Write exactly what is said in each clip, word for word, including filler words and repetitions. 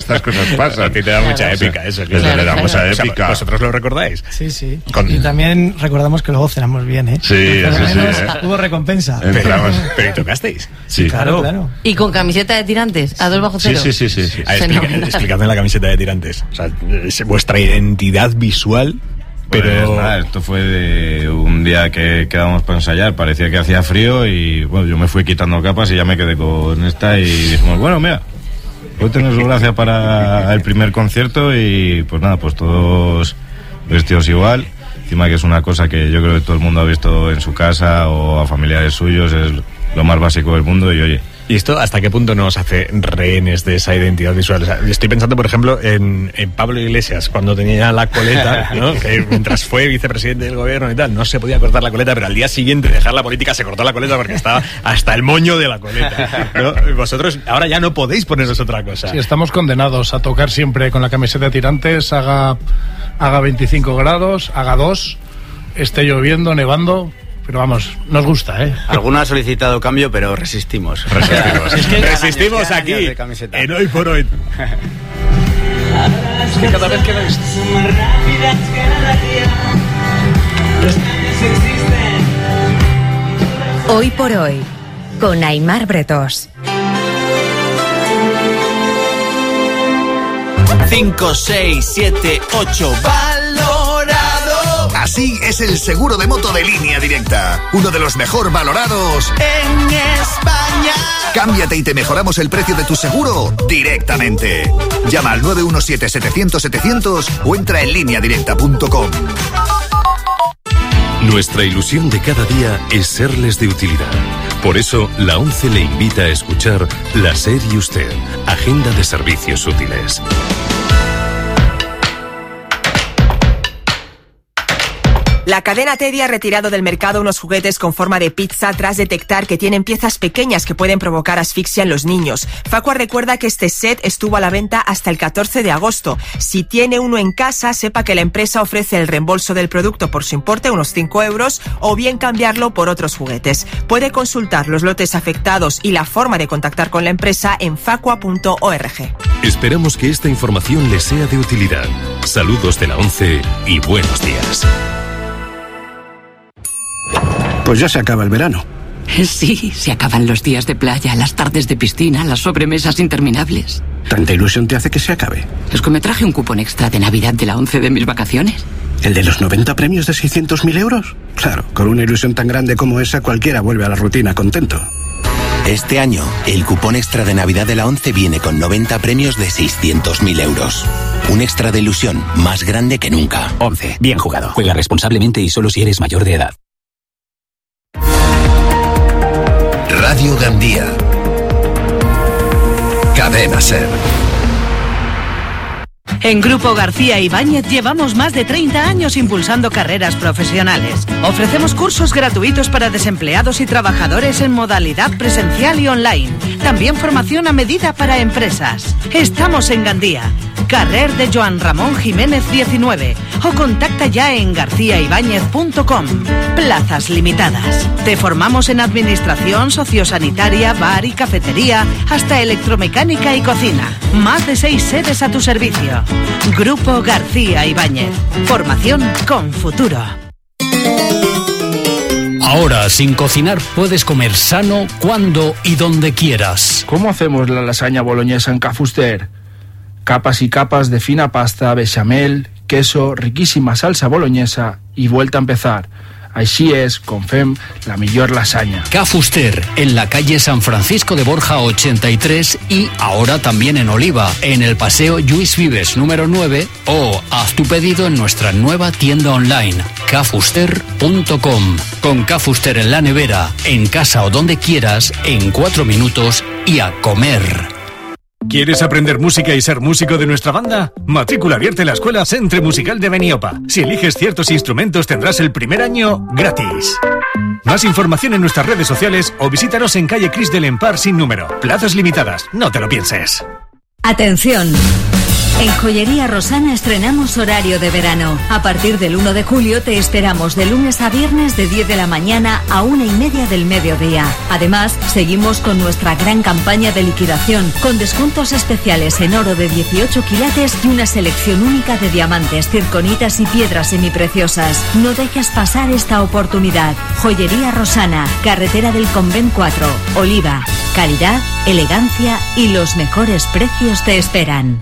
estas cosas pasan. A ti te da mucha claro, épica eso. Claro, claro, le da mucha claro. épica. O sea, ¿vosotros lo recordáis? Sí, sí. Con... Y también recordamos que luego cenamos bien, ¿eh? Sí, por lo sí, menos sí, ¿eh? Hubo recompensa. Entramos. Pero ¿y tocasteis? Sí. Claro, claro. Y con camiseta de tirantes, a dos bajo cero. Sí, sí, sí, sí, sí. Ah, explica, explicadme la camiseta de tirantes. O sea, es vuestra identidad visual. Pero pues nada, esto fue de un día que quedamos para ensayar, parecía que hacía frío y bueno, yo me fui quitando capas y ya me quedé con esta y dijimos, bueno, mira, hoy tenemos gracia para el primer concierto y pues nada, pues todos vestidos igual, encima que es una cosa que yo creo que todo el mundo ha visto en su casa o a familiares suyos, es lo más básico del mundo y oye. ¿Y esto hasta qué punto nos hace rehenes de esa identidad visual? O sea, estoy pensando, por ejemplo, en, en Pablo Iglesias, cuando tenía la coleta, ¿no? Que mientras fue vicepresidente del gobierno y tal, no se podía cortar la coleta, pero al día siguiente de dejar la política se cortó la coleta porque estaba hasta el moño de la coleta, ¿no? Vosotros ahora ya no podéis poneros otra cosa. Sí, estamos condenados a tocar siempre con la camiseta de tirantes, haga, haga veinticinco grados, haga dos, esté lloviendo, nevando... Pero vamos, nos gusta, ¿eh? Alguno ha solicitado cambio, pero resistimos. Resistimos, es que resistimos aquí, en Hoy por Hoy. Es que cada vez que ves... Hoy por Hoy, con Aimar Bretós. cinco, seis, siete, ocho, valorado. Así es el seguro de moto de Línea Directa, uno de los mejor valorados en España. Cámbiate y te mejoramos el precio de tu seguro directamente. Llama al nueve uno siete, setecientos, setecientos o entra en línea directa punto com. Nuestra ilusión de cada día es serles de utilidad. Por eso, la ONCE le invita a escuchar La SER y Usted, Agenda de Servicios Útiles. La cadena Teddy ha retirado del mercado unos juguetes con forma de pizza tras detectar que tienen piezas pequeñas que pueden provocar asfixia en los niños. Facua recuerda que este set estuvo a la venta hasta el catorce de agosto. Si tiene uno en casa, sepa que la empresa ofrece el reembolso del producto por su importe, unos cinco euros, o bien cambiarlo por otros juguetes. Puede consultar los lotes afectados y la forma de contactar con la empresa en facua punto org. Esperamos que esta información les sea de utilidad. Saludos de la ONCE y buenos días. Pues ya se acaba el verano. Sí, se acaban los días de playa, las tardes de piscina, las sobremesas interminables. ¿Tanta ilusión te hace que se acabe? Es que me traje un cupón extra de Navidad de la ONCE de mis vacaciones. ¿El de los noventa premios de seiscientos mil euros? Claro, con una ilusión tan grande como esa, cualquiera vuelve a la rutina contento. Este año, el cupón extra de Navidad de la ONCE viene con noventa premios de seiscientos mil euros. Un extra de ilusión más grande que nunca. ONCE, bien jugado. Juega responsablemente y solo si eres mayor de edad. Radio Gandía. Cadena SER. En Grupo García Ibáñez llevamos más de treinta años impulsando carreras profesionales. Ofrecemos cursos gratuitos para desempleados y trabajadores en modalidad presencial y online. También formación a medida para empresas. Estamos en Gandía, carrer de Joan Ramón Jiménez diecinueve, o contacta ya en garcía ibáñez punto com. Plazas limitadas. Te formamos en administración, sociosanitaria, bar y cafetería, hasta electromecánica y cocina. Más de seis sedes a tu servicio. Grupo García Ibáñez. Formación con futuro. Ahora, sin cocinar, puedes comer sano cuando y donde quieras. ¿Cómo hacemos la lasaña boloñesa en Ca Fuster? Capas y capas de fina pasta, bechamel, queso, riquísima salsa boloñesa y vuelta a empezar. Així és, com fem la millor lasaña. Ca Fuster, en la calle San Francisco de Borja ochenta y tres y ahora también en Oliva, en el Paseo Lluís Vives número nueve, o haz tu pedido en nuestra nueva tienda online, ca fuster punto com. Con Ca Fuster en la nevera, en casa o donde quieras, en cuatro minutos y a comer. ¿Quieres aprender música y ser músico de nuestra banda? Matrícula abierta en la Escuela Centre Musical de Beniopa. Si eliges ciertos instrumentos tendrás el primer año gratis. Más información en nuestras redes sociales o visítanos en calle Cris del Empar sin número. Plazas limitadas, no te lo pienses. Atención. En Joyería Rosana estrenamos horario de verano. A partir del uno de julio te esperamos de lunes a viernes de diez de la mañana a una y media del mediodía. Además, seguimos con nuestra gran campaña de liquidación, con descuentos especiales en oro de dieciocho quilates y una selección única de diamantes, circonitas y piedras semipreciosas. No dejes pasar esta oportunidad. Joyería Rosana, carretera del Convent cuatro, Oliva. Calidad, elegancia y los mejores precios te esperan.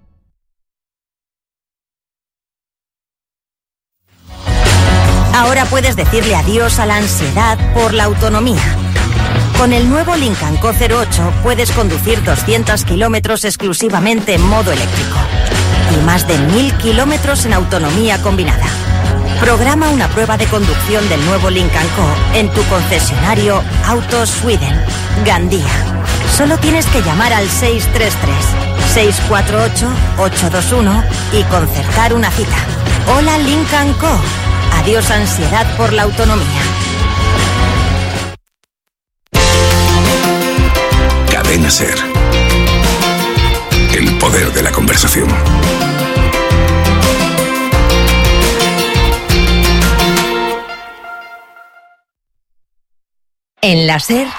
Ahora puedes decirle adiós a la ansiedad por la autonomía. Con el nuevo Lincoln Co cero ocho puedes conducir doscientos kilómetros exclusivamente en modo eléctrico y más de mil kilómetros en autonomía combinada. Programa una prueba de conducción del nuevo Lincoln Co en tu concesionario Autos Sweden, Gandía. Solo tienes que llamar al seis tres tres, seis cuatro ocho, ocho dos uno y concertar una cita. Hola Lincoln Co. Adiós ansiedad por la autonomía. Cadena SER. El poder de la conversación. En la SER,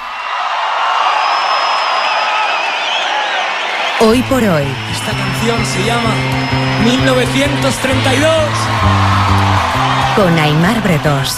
hoy por hoy. Esta canción se llama mil novecientos treinta y dos. Con Aimar Bretos.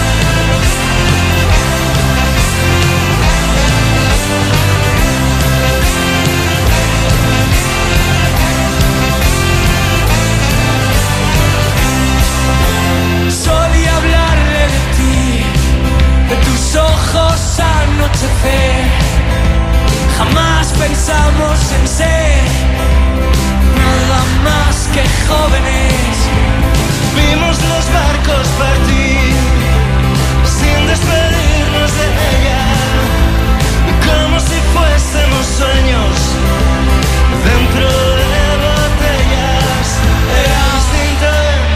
Solía hablarle de ti, de tus ojos anochecer. Jamás pensamos en ser nada más que jóvenes. Vimos los barcos partir sin despedirnos de ella, como si fuésemos sueños dentro de botellas. Era distinto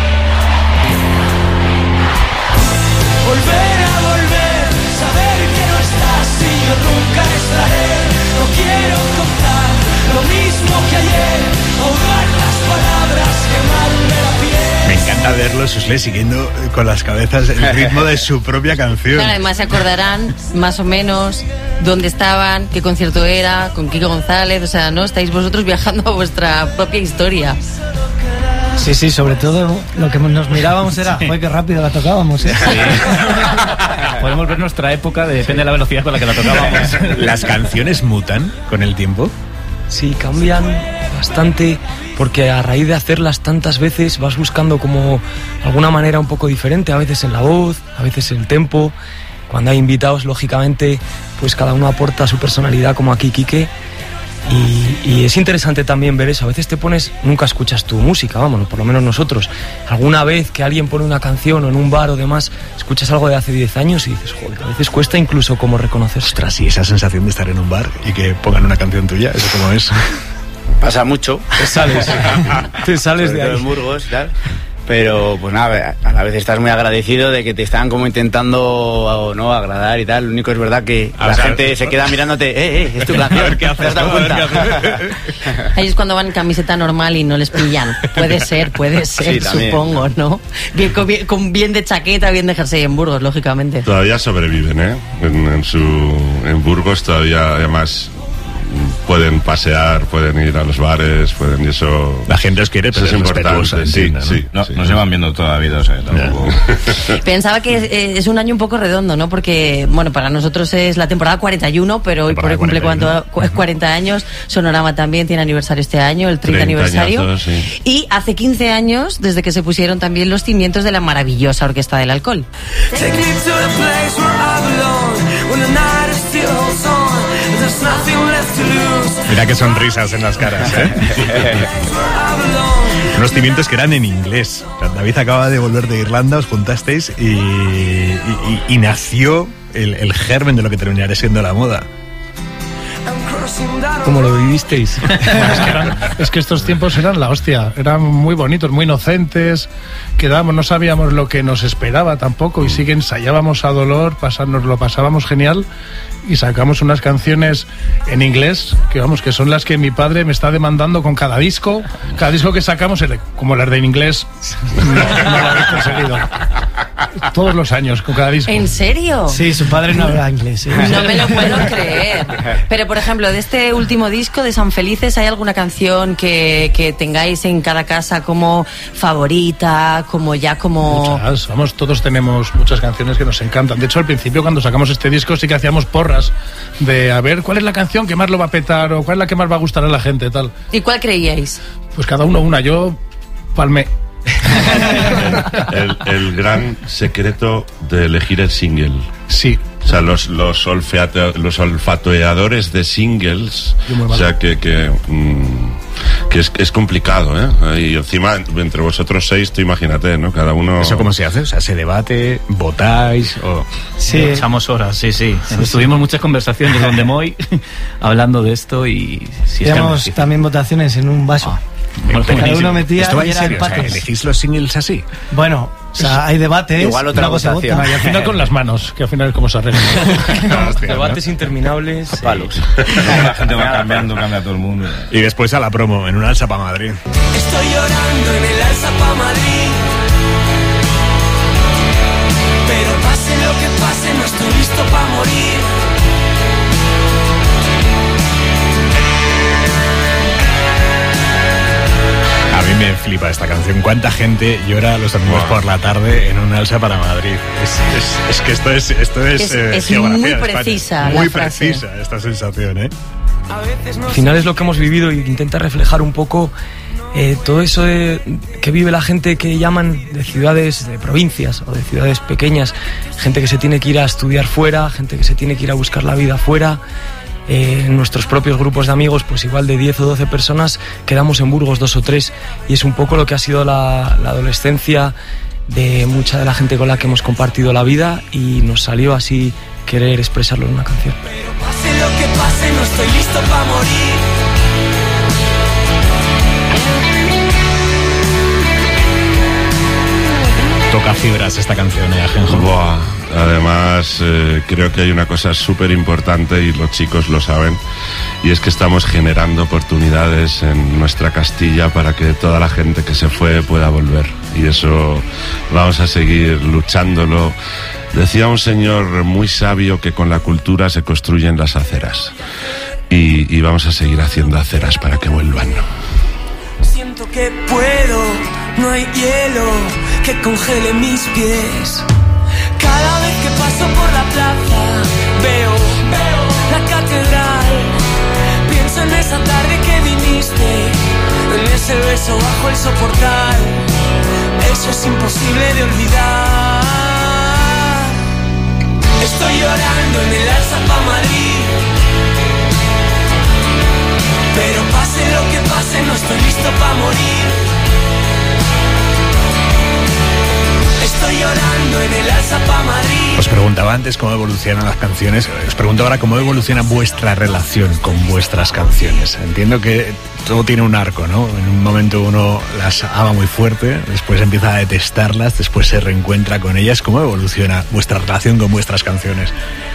volver a volver, saber que no estás y yo nunca estaré. No quiero contar lo mismo que ayer, ahogar las palabras, quemarme la piel. Me encanta verlo, Susle, siguiendo con las cabezas el ritmo de su propia canción. Claro, además se acordarán más o menos dónde estaban, qué concierto era, con Kiko González, o sea, ¿no? Estáis vosotros viajando a vuestra propia historia. Sí, sí, sobre todo lo que nos mirábamos era, ¡joder, qué rápido la tocábamos! ¿eh? Sí. Podemos ver nuestra época, depende de la velocidad con la que la tocábamos. ¿Las canciones mutan con el tiempo? Sí, cambian bastante, porque a raíz de hacerlas tantas veces vas buscando como alguna manera un poco diferente, a veces en la voz, a veces en el tempo. Cuando hay invitados, lógicamente, pues cada uno aporta su personalidad, como aquí Quique. Y, y es interesante también ver eso. A veces te pones, nunca escuchas tu música, vamos, por lo menos nosotros. Alguna vez que alguien pone una canción o en un bar o demás, escuchas algo de hace diez años y dices, joder, a veces cuesta incluso como reconocer. Ostras, y esa sensación de estar en un bar y que pongan una canción tuya, ¿eso cómo es? Pasa mucho. Te sales, te sales Sobre de todo ahí. en Burgos y tal. Pero pues nada, a la vez estás muy agradecido de que te están como intentando no agradar y tal. Lo único es verdad que Ah, la o sea, gente se queda mirándote, eh, eh, es tu canción. A ver qué haces, ¿Te has dado a ver cuenta? qué haces. Ahí es cuando van en camiseta normal y no les pillan. Puede ser, puede ser, Sí, también, supongo, ¿no? Bien, con, bien, con bien de chaqueta, bien de jersey en Burgos, lógicamente. Todavía sobreviven, ¿eh? En, en, su, en Burgos todavía, además, pueden pasear, pueden ir a los bares, pueden y eso... La gente os quiere, pero eso es respetuosa, sí, entiendo, ¿no? sí, No, sí. nos llevan viendo toda la vida, o sea, tampoco... Pensaba que eh, es un año un poco redondo, ¿no? Porque, bueno, para nosotros es la temporada cuarenta y uno, pero hoy por hoy cumple cuarenta, cuarenta años. Sonorama también tiene aniversario este año, el treinta aniversario. Añazos, sí. Y hace quince años, desde que se pusieron también los cimientos de la maravillosa Orquesta del Alcohol. Take me to the place where I belong, when the night is still holds on, and there's nothing left to lose. Mira qué sonrisas en las caras, ¿eh? Unos cimientos que eran en inglés. O sea, David acaba de volver de Irlanda, os juntasteis y, y, y- y nació el, el germen de lo que terminará siendo la moda. ¿Cómo lo vivisteis? Es que, eran, es que estos tiempos eran la hostia, eran muy bonitos, muy inocentes, quedábamos, no sabíamos lo que nos esperaba tampoco y sí que ensayábamos a dolor, pasarnos, lo pasábamos genial y sacamos unas canciones en inglés que vamos, que son las que mi padre me está demandando con cada disco, cada disco que sacamos, como las de en inglés, no, no lo habéis conseguido. Todos los años, con cada disco. ¿En serio? Sí, su padre no habla inglés. ¿eh? No me lo puedo creer. Pero, por ejemplo, de este último disco de San Felices, ¿hay alguna canción que, que tengáis en cada casa como favorita, como ya como...? Muchas, vamos, todos tenemos muchas canciones que nos encantan. De hecho, al principio, cuando sacamos este disco, sí que hacíamos porras de a ver cuál es la canción que más lo va a petar o cuál es la que más va a gustar a la gente, tal. ¿Y cuál creíais? Pues cada uno una. Yo palmé. el, el gran secreto de elegir el single. Sí. O sea, los, los, olfato, los olfateadores de singles, o sea, que, que, mmm, que es, es complicado, ¿eh? Y encima, entre vosotros seis, tú imagínate, ¿no? Cada uno... ¿Eso cómo se hace? O sea, ¿se debate? ¿Votáis? O... Sí, echamos horas, sí, sí. sí Estuvimos sí. muchas conversaciones donde Moy hablando de esto y... Si Teníamos es que... también votaciones en un vaso. Ah. Bueno, cada uno metía ¿Esto va en serio? O sea, ¿elegís los singles así? Bueno, o sea, hay debates. Igual otra votación. Y al final con las manos, que al final es como se arregla. No, hostia, debates ¿no? interminables. A palos. La gente va cambiando, cambia todo el mundo. Y después a la promo, en un alza pa' Madrid. Estoy llorando en el alza pa' Madrid. Pero pase lo que pase, no estoy listo pa' morir. A mí me flipa esta canción. ¿Cuánta gente llora los domingos wow. por la tarde en un alza para Madrid? Es, es, es que esto es esto es, es, eh, es geografía muy de precisa. Muy precisa esta sensación, ¿eh? Al final es lo que hemos vivido y intenta reflejar un poco eh, todo eso de, que vive la gente que llaman de ciudades, de provincias o de ciudades pequeñas. Gente que se tiene que ir a estudiar fuera, gente que se tiene que ir a buscar la vida fuera. Eh, en nuestros propios grupos de amigos, pues igual de diez o doce personas, quedamos en Burgos dos o tres, y es un poco lo que ha sido la, la adolescencia de mucha de la gente con la que hemos compartido la vida, y nos salió así querer expresarlo en una canción. Pero pase lo que pase, no estoy listo para morir. Toca fibras esta canción, ¿eh, Ajenjo? Buah. Además, eh, creo que hay una cosa súper importante y los chicos lo saben, y es que estamos generando oportunidades en nuestra Castilla para que toda la gente que se fue pueda volver, y eso vamos a seguir luchándolo. Decía un señor muy sabio que con la cultura se construyen las aceras, y, y vamos a seguir haciendo aceras para que vuelvan. Siento que puedo, no hay hielo que congele mis pies. Cada vez que paso por la plaza veo, veo la catedral. Pienso en esa tarde que viniste, en ese beso bajo el soportal. Eso es imposible de olvidar. Estoy llorando en el alza pa' Madrid. Pero pase lo que pase, no estoy listo pa' morir. Estoy llorando en el alza pa' Madrid. Os preguntaba antes cómo evolucionan las canciones. Os pregunto ahora cómo evoluciona vuestra relación con vuestras canciones. Entiendo que todo tiene un arco, ¿no? En un momento uno las ama muy fuerte, después empieza a detestarlas, después se reencuentra con ellas. ¿Cómo evoluciona vuestra relación con vuestras canciones?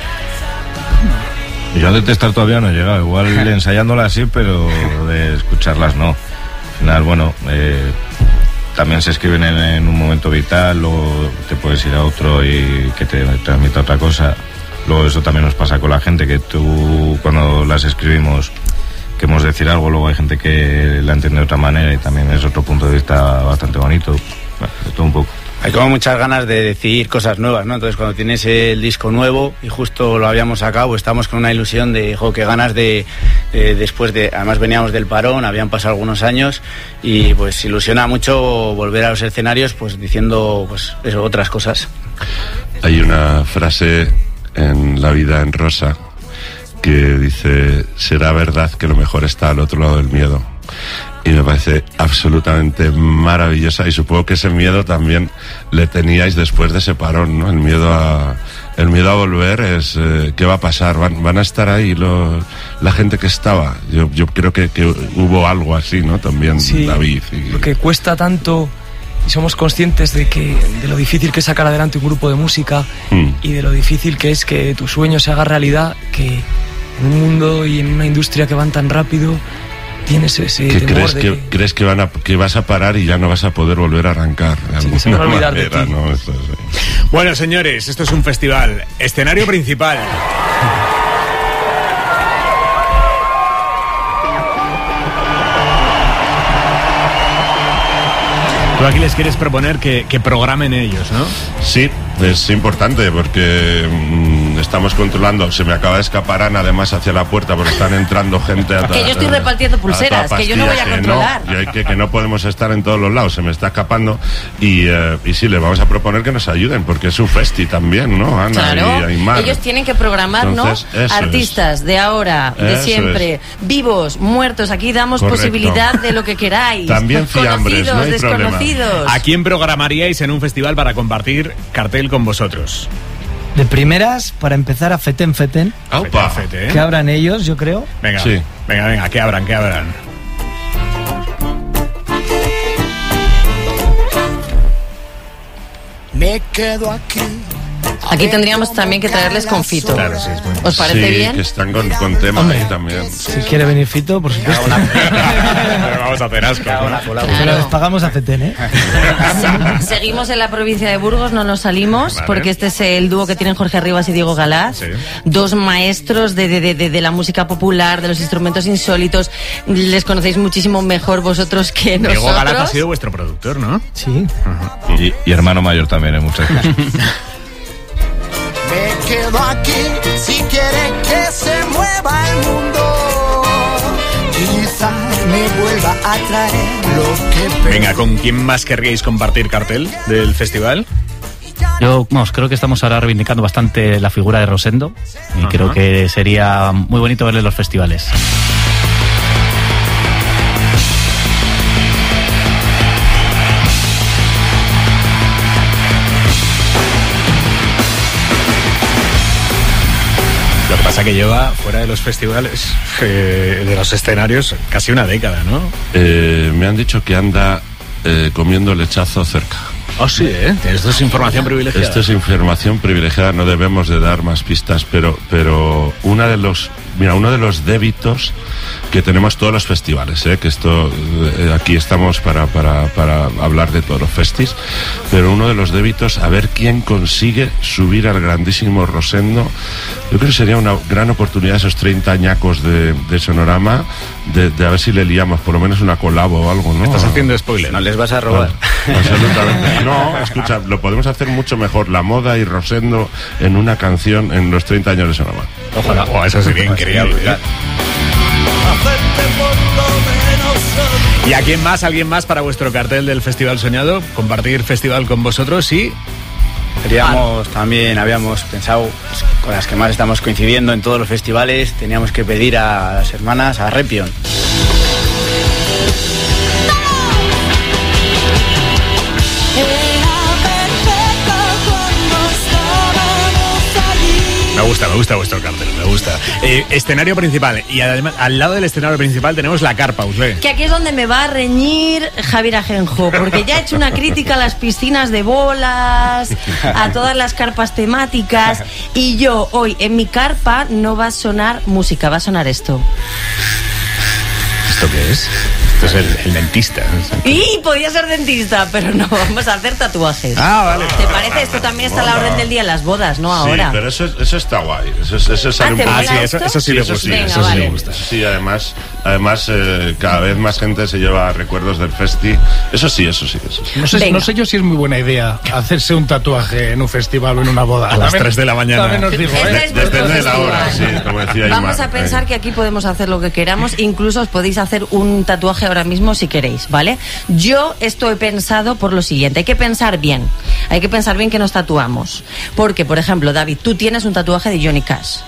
Yo a detestar todavía no he llegado. Igual ensayándolas sí, pero de escucharlas no. Al final, bueno... Eh, también se escriben en, en un momento vital, luego te puedes ir a otro y que te transmita otra cosa. Luego eso también nos pasa con la gente, que tú cuando las escribimos queremos decir algo, luego hay gente que la entiende de otra manera y también es otro punto de vista bastante bonito. Bueno, de todo un poco. Hay como muchas ganas de decir cosas nuevas, ¿no? Entonces cuando tienes el disco nuevo y justo lo habíamos sacado, pues estamos con una ilusión de, jo, qué ganas de, de, después de, además veníamos del parón, habían pasado algunos años y pues ilusiona mucho volver a los escenarios, pues diciendo, pues eso, otras cosas. Hay una frase en La vida en rosa que dice, será verdad que lo mejor está al otro lado del miedo. Y me parece absolutamente maravillosa, y supongo que ese miedo también le teníais después de ese parón, ¿no? El miedo a, el miedo a volver es eh, ¿qué va a pasar? ¿Van, van a estar ahí lo, la gente que estaba? Yo, yo creo que, que hubo algo así, ¿no? También, sí, David. Y... Porque cuesta tanto y somos conscientes de que de lo difícil que es sacar adelante un grupo de música mm. y de lo difícil que es que tu sueño se haga realidad, que en un mundo y en una industria que van tan rápido tienes ese ¿Qué temor crees de que, que... crees que, van a, que vas a parar y ya no vas a poder volver a arrancar? De Sí, que se van a olvidar de manera, ti. ¿no? Esto es- Bueno, señores, esto es un festival. Escenario principal. Tú aquí les quieres proponer que, que programen ellos, ¿no? Sí, es importante porque mmm, estamos controlando. Se me acaba de escapar Ana además hacia la puerta porque están entrando gente a Que yo estoy a- repartiendo a pulseras, toda que yo no voy a pastilla, controlar. Que no, y hay que, que no podemos estar en todos los lados, se me está escapando. Y, eh, y sí, les vamos a proponer que nos ayuden porque es un festi también, ¿no, Ana? Claro, y Aymar. ellos tienen que programar, Entonces, ¿no? eso Artistas de ahora, de Eso siempre, vivos, muertos. Aquí damos Correcto. posibilidad de lo que queráis. También fiambres, Conocidos, no hay problema. desconocidos. ¿A quién programaríais en un festival para compartir cartel con vosotros? De primeras, para empezar, a Feten Feten. Aupa. Fete, ¿eh? Que abran ellos, yo creo. Venga, Sí. venga, venga, que abran, que abran. Me quedo aquí. Aquí tendríamos también que traerles confito. Claro, sí, es muy... ¿Os parece Sí, bien? que están con, con tema Hombre. ahí también. Si quiere venir Fito, por supuesto. Pero vamos a hacer asco, ¿no? Pero les pagamos a Feten, ¿eh? Se- Seguimos en la provincia de Burgos, no nos salimos, Vale. porque este es el dúo que tienen Jorge Rivas y Diego Galás. Sí. Dos maestros de, de, de, de la música popular, de los instrumentos insólitos. Les conocéis muchísimo mejor vosotros que nosotros. Diego Galaz ha sido vuestro productor, ¿no? Sí. Y, y hermano mayor también en muchas cosas. Me quedo aquí si quiere que se mueva el mundo. Quizás me vuelva a traer lo que perdí. Venga, ¿con quién más querríais compartir cartel del festival? Yo, vamos, creo que estamos ahora reivindicando bastante la figura de Rosendo y Ajá. creo que sería muy bonito verle en los festivales. Lo que pasa que lleva fuera de los festivales, eh, de los escenarios, casi una década, ¿no? Eh, me han dicho que anda eh, comiendo lechazo cerca. Oh, sí, ¿eh? Esto es información privilegiada. Esto es información privilegiada, no debemos de dar más pistas, pero, pero una de los, mira, uno de los débitos que tenemos todos los festivales, ¿eh? Que esto, eh, aquí estamos para, para, para hablar de todos los festis, pero uno de los débitos, a ver quién consigue subir al grandísimo Rosendo. Yo creo que sería una gran oportunidad esos treinta añacos de, de Sonorama, de, de a ver si le liamos por lo menos una colabo o algo, ¿no? Estás haciendo spoiler. No les vas a robar. Absolutamente. No, escucha, lo podemos hacer mucho mejor. La moda y Rosendo en una canción en los treinta años de Sonoma. Ojalá. Oh, eso sería increíble. ¿eh? ¿Y a quién más, alguien más para vuestro cartel del Festival Soñado? Compartir festival con vosotros y... Queríamos también, habíamos pensado, pues, con las que más estamos coincidiendo en todos los festivales, teníamos que pedir a las hermanas a Repion. Me gusta, me gusta vuestro cartel, me gusta. Eh, escenario principal. Y además, al lado del escenario principal tenemos la carpa, Usle. Que aquí es donde me va a reñir Javier Ajenjo, porque ya he hecho una crítica a las piscinas de bolas, a todas las carpas temáticas, y yo hoy en mi carpa no va a sonar música, va a sonar esto. ¿Esto qué es? Esto es el, el dentista. Y podía ser dentista, pero no, vamos a hacer tatuajes. Ah, vale. ¿Te parece? Esto también está a la orden del día en las bodas, ¿no? Ahora. Sí, pero eso, eso está guay. Eso, eso, eso sale Ah, un ¿te poco- mola Ah, sí, eso- esto? eso sí le Eso gusta. sí, venga, eso sí vale. le gusta. Sí, además, además eh, cada vez más gente se lleva recuerdos del festi. Eso sí, eso sí, eso sí. No sé, no sé yo si es muy buena idea hacerse un tatuaje en un festival o en una boda. A las También- tres de la mañana. También os digo, Este ¿eh? es vuestro Depende de la hora, sí, festival. como decía Vamos Aymar. a pensar que aquí podemos hacer lo que queramos, incluso os podéis hacer un tatuaje ahora mismo si queréis, ¿vale? Yo esto he pensado por lo siguiente, hay que pensar bien, hay que pensar bien que nos tatuamos, porque, por ejemplo, David, tú tienes un tatuaje de Johnny Cash.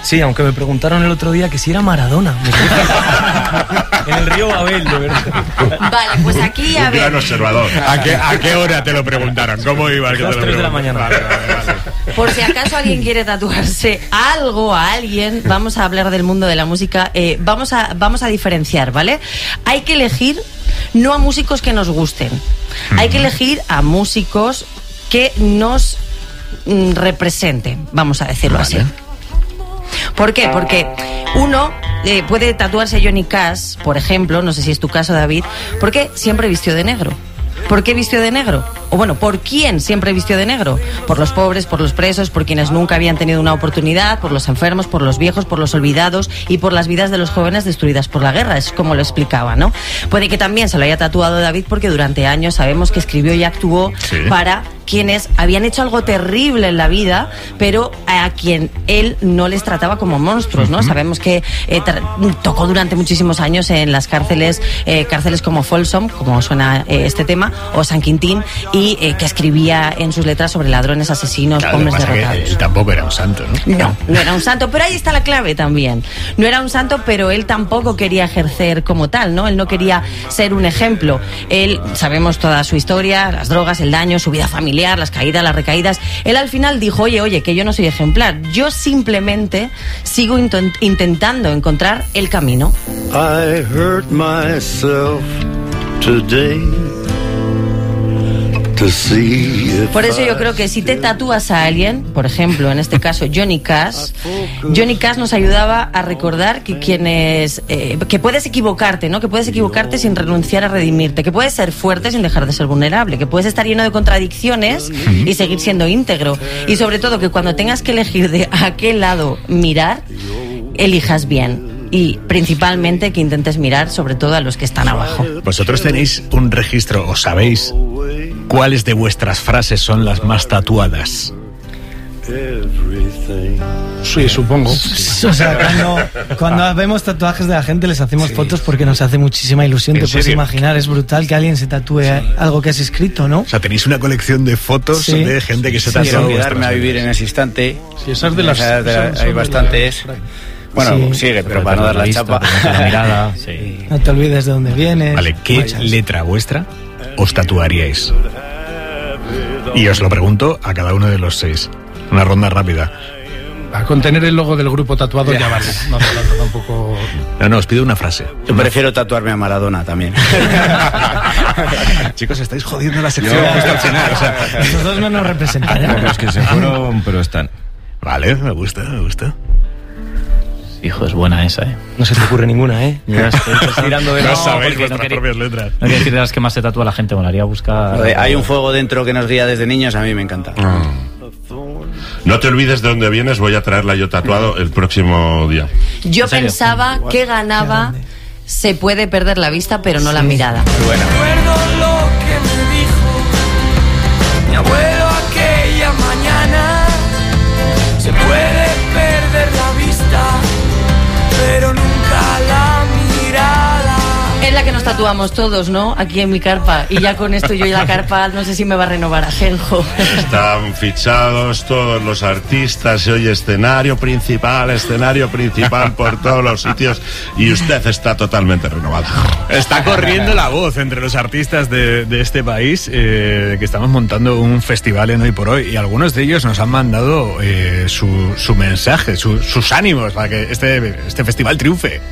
Sí, aunque me preguntaron el otro día que si era Maradona. En el río Babel, de verdad. Vale, pues aquí a Un ver. gran observador. ¿A qué, ¿A qué hora te lo preguntaron? ¿Cómo iba? A las tres de la mañana. Vale, vale, vale. Por si acaso alguien quiere tatuarse algo a alguien, vamos a hablar del mundo de la música. Eh, vamos a vamos a diferenciar, ¿vale? Hay que elegir no a músicos que nos gusten. Hay que elegir a músicos que nos mm, representen, vamos a decirlo Vale. así. ¿Por qué? Porque uno eh, puede tatuarse a Johnny Cash, por ejemplo, no sé si es tu caso, David, porque siempre vistió de negro. ¿Por qué vistió de negro? O bueno, ¿por quién siempre vistió de negro? Por los pobres, por los presos, por quienes nunca habían tenido una oportunidad, por los enfermos, por los viejos, por los olvidados y por las vidas de los jóvenes destruidas por la guerra. Es como lo explicaba, ¿no? Puede que también se lo haya tatuado David porque durante años sabemos que escribió y actuó Sí. para quienes habían hecho algo terrible en la vida, pero a quien él no les trataba como monstruos, ¿no? Uh-huh. Sabemos que eh, tra- tocó durante muchísimos años en las cárceles, eh, cárceles como Folsom, como suena eh, este tema, o San Quintín, y eh, que escribía en sus letras sobre ladrones, asesinos, Claro, hombres lo que pasa es que derrotados. él tampoco era un santo, ¿no? No, no era un santo, pero ahí está la clave también. No era un santo, pero él tampoco quería ejercer como tal, ¿no? Él no quería ser un ejemplo. Él, sabemos toda su historia, las drogas, el daño, su vida familiar, las caídas, las recaídas. Él al final dijo, oye, oye, que yo no soy ejemplar. Yo simplemente sigo intent- intentando encontrar el camino. I hurt myself today to see if Por eso yo creo que si te tatúas a alguien, por ejemplo, en este caso Johnny Cash, Johnny Cash nos ayudaba a recordar que quienes eh, que puedes equivocarte, ¿no? Que puedes equivocarte sin renunciar a redimirte, que puedes ser fuerte sin dejar de ser vulnerable, que puedes estar lleno de contradicciones y seguir siendo íntegro, y sobre todo que cuando tengas que elegir de a qué lado mirar, elijas bien. Y principalmente que intentes mirar sobre todo a los que están abajo. Vosotros tenéis un registro, o sabéis cuáles de vuestras frases son las más tatuadas. Sí, supongo. O sea, cuando, cuando vemos tatuajes de la gente les hacemos fotos porque nos hace muchísima ilusión. ¿En Te puedes serio? imaginar, es brutal que alguien se tatúe algo que has escrito, ¿no? O sea, tenéis una colección de fotos Sí. de gente que se Sí, ha sí. tatuado. Quiero quedarme vuestras a vivir vidas. en ese instante. Sí, esas de las- Esas de la- son- son hay de bastantes. la- Bueno, Sí. sigue, pero para no dar la chapa. La mirada, sí. No te olvides de dónde vienes. Vale, ¿qué Muchas. letra vuestra os tatuaríais? Y os lo pregunto a cada uno de los seis. Una ronda rápida. A contener el logo del grupo tatuado ya vale. No hace falta tampoco. No, no, os pido una frase. Yo prefiero tatuarme a Maradona también. Chicos, estáis jodiendo la sección Yo- justo al final. O sea, Esos dos no nos representan. ¿eh? Los que se fueron, pero están. vale, me gusta, me gusta. Hijo, es buena esa, ¿eh? No se te ocurre ninguna, ¿eh? Ya estoy tirando de No no, sabéis porque vuestras no quería- propias letras. No quiero decir de las que más se tatúa la gente, molaría buscar. Lo de, hay un fuego dentro que nos guía desde niños, a mí me encanta. No te olvides de dónde vienes, voy a traerla yo tatuado el próximo día. Yo ¿En serio? pensaba que ganaba se puede perder la vista, pero no la mirada. Recuerdo lo que me dijo mi abuelo aquella mañana. Se puede perder la vista, pero nunca la mirada. Es la que nos tatuamos todos, ¿no? Aquí en mi carpa. Y ya con esto yo y la carpa no sé si me va a renovar Ajenjo. Están fichados todos los artistas y hoy escenario principal, escenario principal por todos los sitios y usted está totalmente renovado. Está corriendo la voz entre los artistas de, de este país eh, que estamos montando un festival en Hoy por Hoy y algunos de ellos nos han mandado eh, su, su mensaje, su- sus ánimos para que este, este festival triunfe.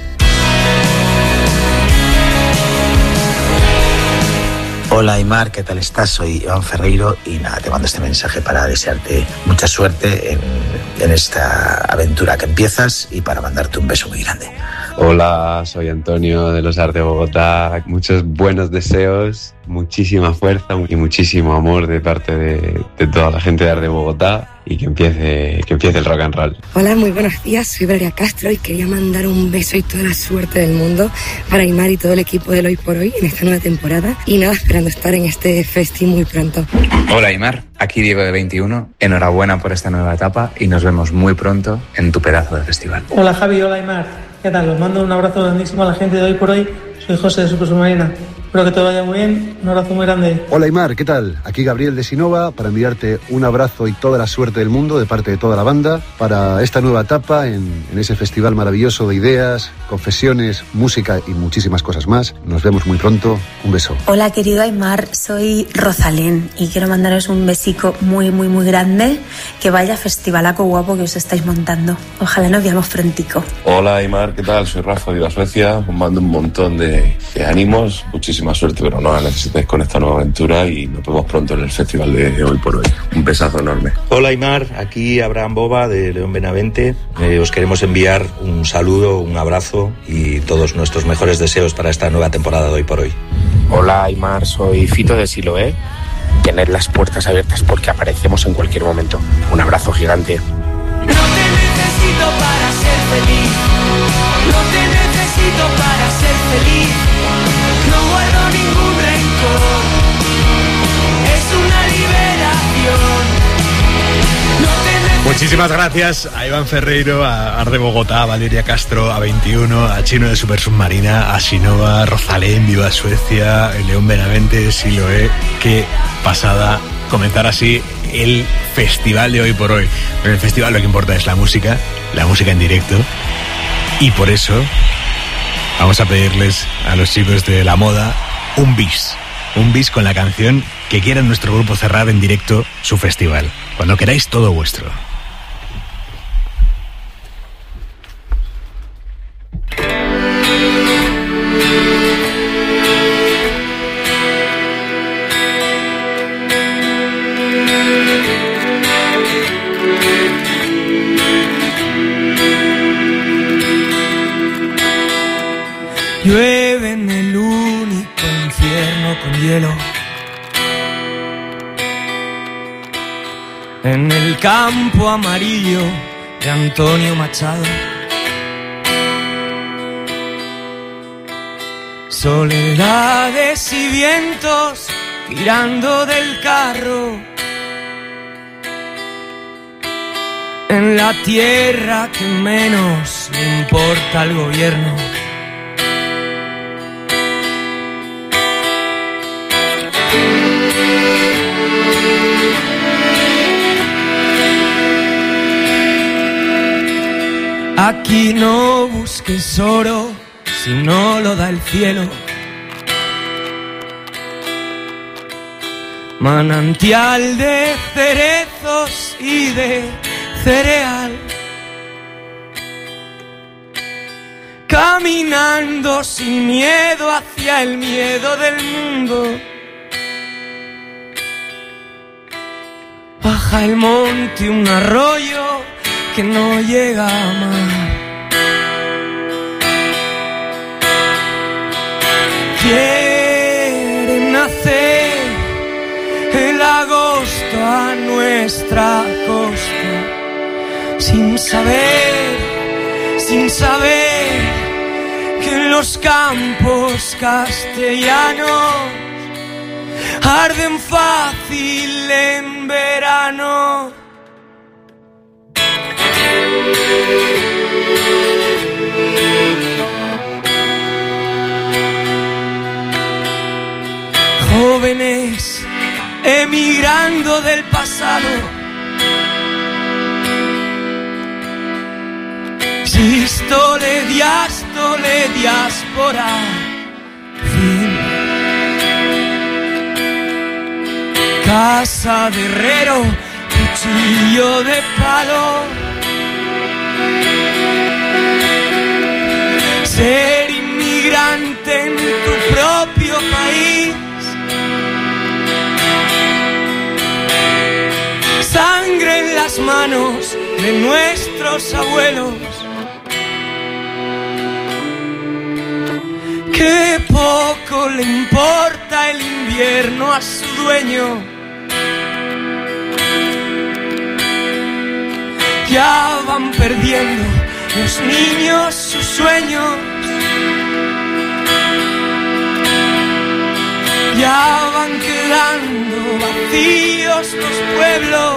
Hola Aymar, ¿qué tal estás? Soy Iván Ferreiro y nada, te mando este mensaje para desearte mucha suerte en, en esta aventura que empiezas y para mandarte un beso muy grande. Hola, soy Antonio de los Art de Bogotá. Muchos buenos deseos, muchísima fuerza y muchísimo amor de parte de, de toda la gente de Art de Bogotá y que empiece, que empiece el rock and roll. Hola, muy buenos días, soy Valeria Castro y quería mandar un beso y toda la suerte del mundo para Aymar y todo el equipo del Hoy por Hoy en esta nueva temporada y nada, esperando estar en este festi muy pronto. Hola Aymar, aquí Diego de veintiuno, enhorabuena por esta nueva etapa y nos vemos muy pronto en tu pedazo de festival. Hola Javi, hola Aymar. ¿Qué tal? Os mando un abrazo grandísimo a la gente de Hoy por Hoy. Soy José de Supersubmarina. Espero que te vaya muy bien. Un abrazo muy grande. Hola Aimar, ¿qué tal? Aquí Gabriel de Sinova para enviarte un abrazo y toda la suerte del mundo de parte de toda la banda para esta nueva etapa en, en ese festival maravilloso de ideas, confesiones, música y muchísimas cosas más. Nos vemos muy pronto. Un beso. Hola querido Aimar, soy Rosalén y quiero mandaros un besico muy muy muy grande. Que vaya festivalaco guapo que os estáis montando. Ojalá nos veamos prontico. Hola Aimar, ¿qué tal? Soy Rafa de Suecia. Os mando un montón de, de ánimos, muchísima suerte, pero no la necesitáis con esta nueva aventura y nos vemos pronto en el festival de Hoy por Hoy. Un besazo enorme. Hola Aimar, aquí Abraham Boba de León Benavente. Eh, os queremos enviar un saludo, un abrazo y todos nuestros mejores deseos para esta nueva temporada de Hoy por Hoy. Hola Aimar, soy Fito de Siloé. Tened las puertas abiertas porque aparecemos en cualquier momento. Un abrazo gigante. No te necesito para ser feliz. No te necesito para ser feliz. No guardo ningún rencor. Es una liberación. No te necesito. Muchísimas gracias a Iván Ferreiro, a Arde Bogotá, a Valeria Castro, a veintiuno, a Chino de Super Submarina, a Sinova, Rosalén, Viva Suecia, León Benavente, Siloé. Qué pasada comenzar así el festival de Hoy por Hoy. Pero el festival lo que importa es la música, la música en directo. Y por eso vamos a pedirles a los chicos de La Moda un bis. Un bis con la canción que quiera nuestro grupo cerrar en directo su festival. Cuando queráis, todo vuestro. Llueve en el único infierno con hielo, en el campo amarillo de Antonio Machado. Soledades y vientos tirando del carro, en la tierra que menos le importa al gobierno. Aquí no busques oro si no lo da el cielo. Manantial de cerezos y de cereal. Caminando sin miedo hacia el miedo del mundo. Baja el monte un arroyo que no llega a mar. Quieren hacer el agosto a nuestra costa, sin saber, sin saber que en los campos castellanos arden fácil en verano. Jóvenes emigrando del pasado, sístole, diástole, diáspora, fin. Casa de herrero, cuchillo de palo. Ser inmigrante en tu propio país. Sangre en las manos de nuestros abuelos. Qué poco le importa el invierno a su dueño. Ya van perdiendo los niños sus sueños. Ya van quedando vacíos los pueblos.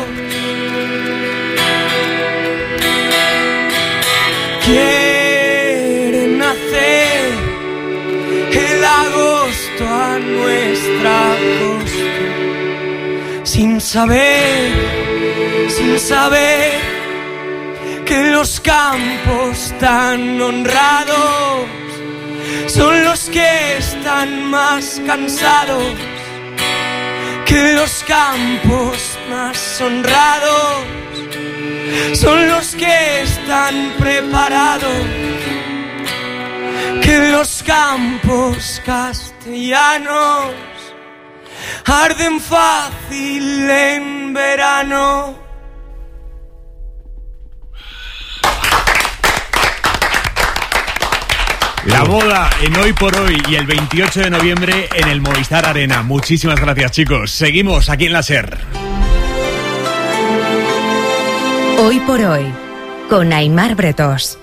Quieren hacer el agosto a nuestra costa. Sin saber, sin saber que los campos tan honrados son los que están más cansados, que los campos más honrados son los que están preparados, que los campos castellanos arden fácil en verano. La boda en Hoy por Hoy y el veintiocho de noviembre en el Movistar Arena. Muchísimas gracias, chicos. Seguimos aquí en la SER. Hoy por Hoy, con Aimar Bretós.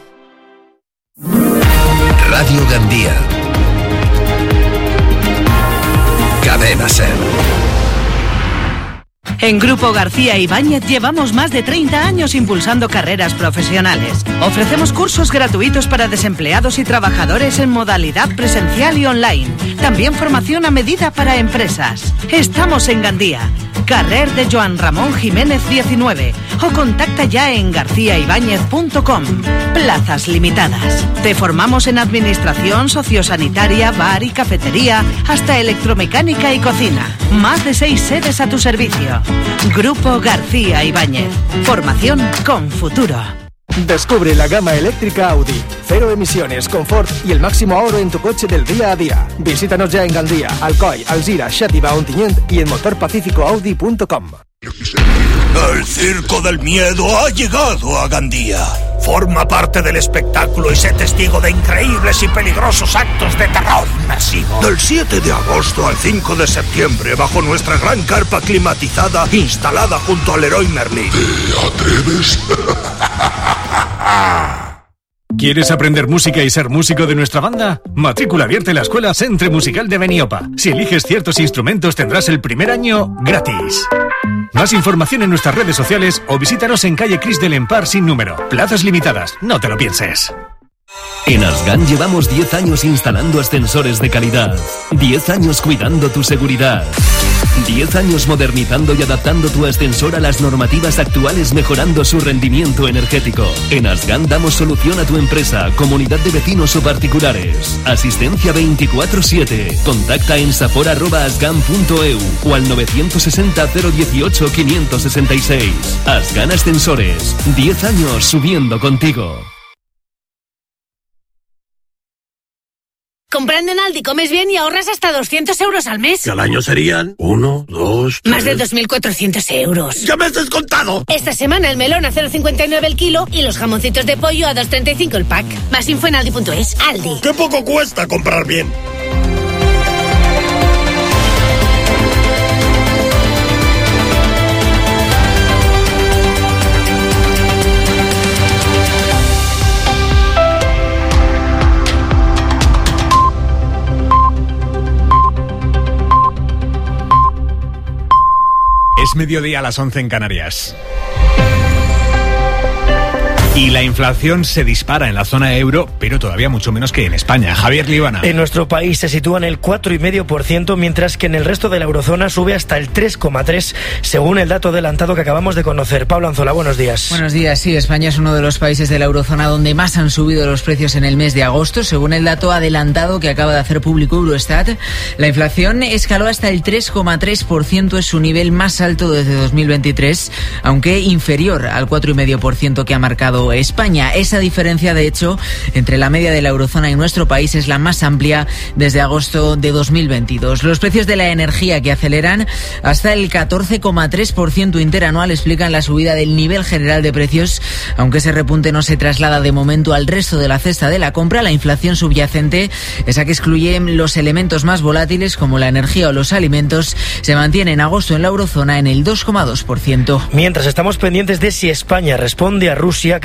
Radio Gandía. Cadena SER. En Grupo García Ibáñez llevamos más de treinta años impulsando carreras profesionales. Ofrecemos cursos gratuitos para desempleados y trabajadores en modalidad presencial y online. También formación a medida para empresas. Estamos en Gandía, carrer de Joan Ramón Jiménez diecinueve, o contacta ya en garcía ibáñez punto com. Plazas limitadas. Te formamos en administración, sociosanitaria, bar y cafetería, hasta electromecánica y cocina. Más de seis sedes a tu servicio. Grupo García Ibáñez. Formación con futuro. Descubre la gama eléctrica Audi. Cero emisiones, confort y el máximo ahorro en tu coche del día a día. Visítanos ya en Gandía, Alcoy, Alzira, Xàtiva, Ontinyent y en motor pacífico audi punto com. El Circo del Miedo ha llegado a Gandía. Forma parte del espectáculo y sé testigo de increíbles y peligrosos actos de terror inmersivo. Del siete de agosto al cinco de septiembre, bajo nuestra gran carpa climatizada instalada junto al Leroy Merlin. ¿Te atreves? ¿Quieres aprender música y ser músico de nuestra banda? Matrícula abierta en la Escuela Centre Musical de Beniopa. Si eliges ciertos instrumentos tendrás el primer año gratis. Más información en nuestras redes sociales o visítanos en calle Cris del Empar sin número. Plazas limitadas, no te lo pienses. En Asgan llevamos diez años instalando ascensores de calidad, diez años cuidando tu seguridad, diez años modernizando y adaptando tu ascensor a las normativas actuales, mejorando su rendimiento energético. En Asgan damos solución a tu empresa, comunidad de vecinos o particulares. Asistencia veinticuatro siete. Contacta en sapor arroba asgan punto e u o al nueve seis cero cero dieciocho quinientos sesenta y seis. Asgan Ascensores, diez años subiendo contigo. Comprando en Aldi comes bien y ahorras hasta doscientos euros al mes. Que al año serían uno, dos, tres... Más de dos mil cuatrocientos euros. ¡Ya me has descontado! Esta semana el melón a cero coma cincuenta y nueve el kilo y los jamoncitos de pollo a dos coma treinta y cinco el pack. Más info en aldi punto es. Aldi. ¡Qué poco cuesta comprar bien! Es mediodía a las once en Canarias. Y la inflación se dispara en la zona euro, pero todavía mucho menos que en España. Javier Líbana. En nuestro país se sitúa en el cuatro coma cinco por ciento, mientras que en el resto de la eurozona sube hasta el tres coma tres por ciento, según el dato adelantado que acabamos de conocer. Pablo Anzola, buenos días. Buenos días. Sí, España es uno de los países de la eurozona donde más han subido los precios en el mes de agosto, según el dato adelantado que acaba de hacer público Eurostat. La inflación escaló hasta el tres coma tres por ciento, es su nivel más alto desde dos mil veintitrés, aunque inferior al cuatro coma cinco por ciento que ha marcado España. Esa diferencia, de hecho, entre la media de la eurozona y nuestro país es la más amplia desde agosto de dos mil veintidós. Los precios de la energía, que aceleran hasta el catorce coma tres por ciento interanual, explican la subida del nivel general de precios, aunque ese repunte no se traslada de momento al resto de la cesta de la compra. La inflación subyacente, esa que excluye los elementos más volátiles como la energía o los alimentos, se mantiene en agosto en la eurozona en el dos coma dos por ciento. Mientras estamos pendientes de si España responde a Rusia, que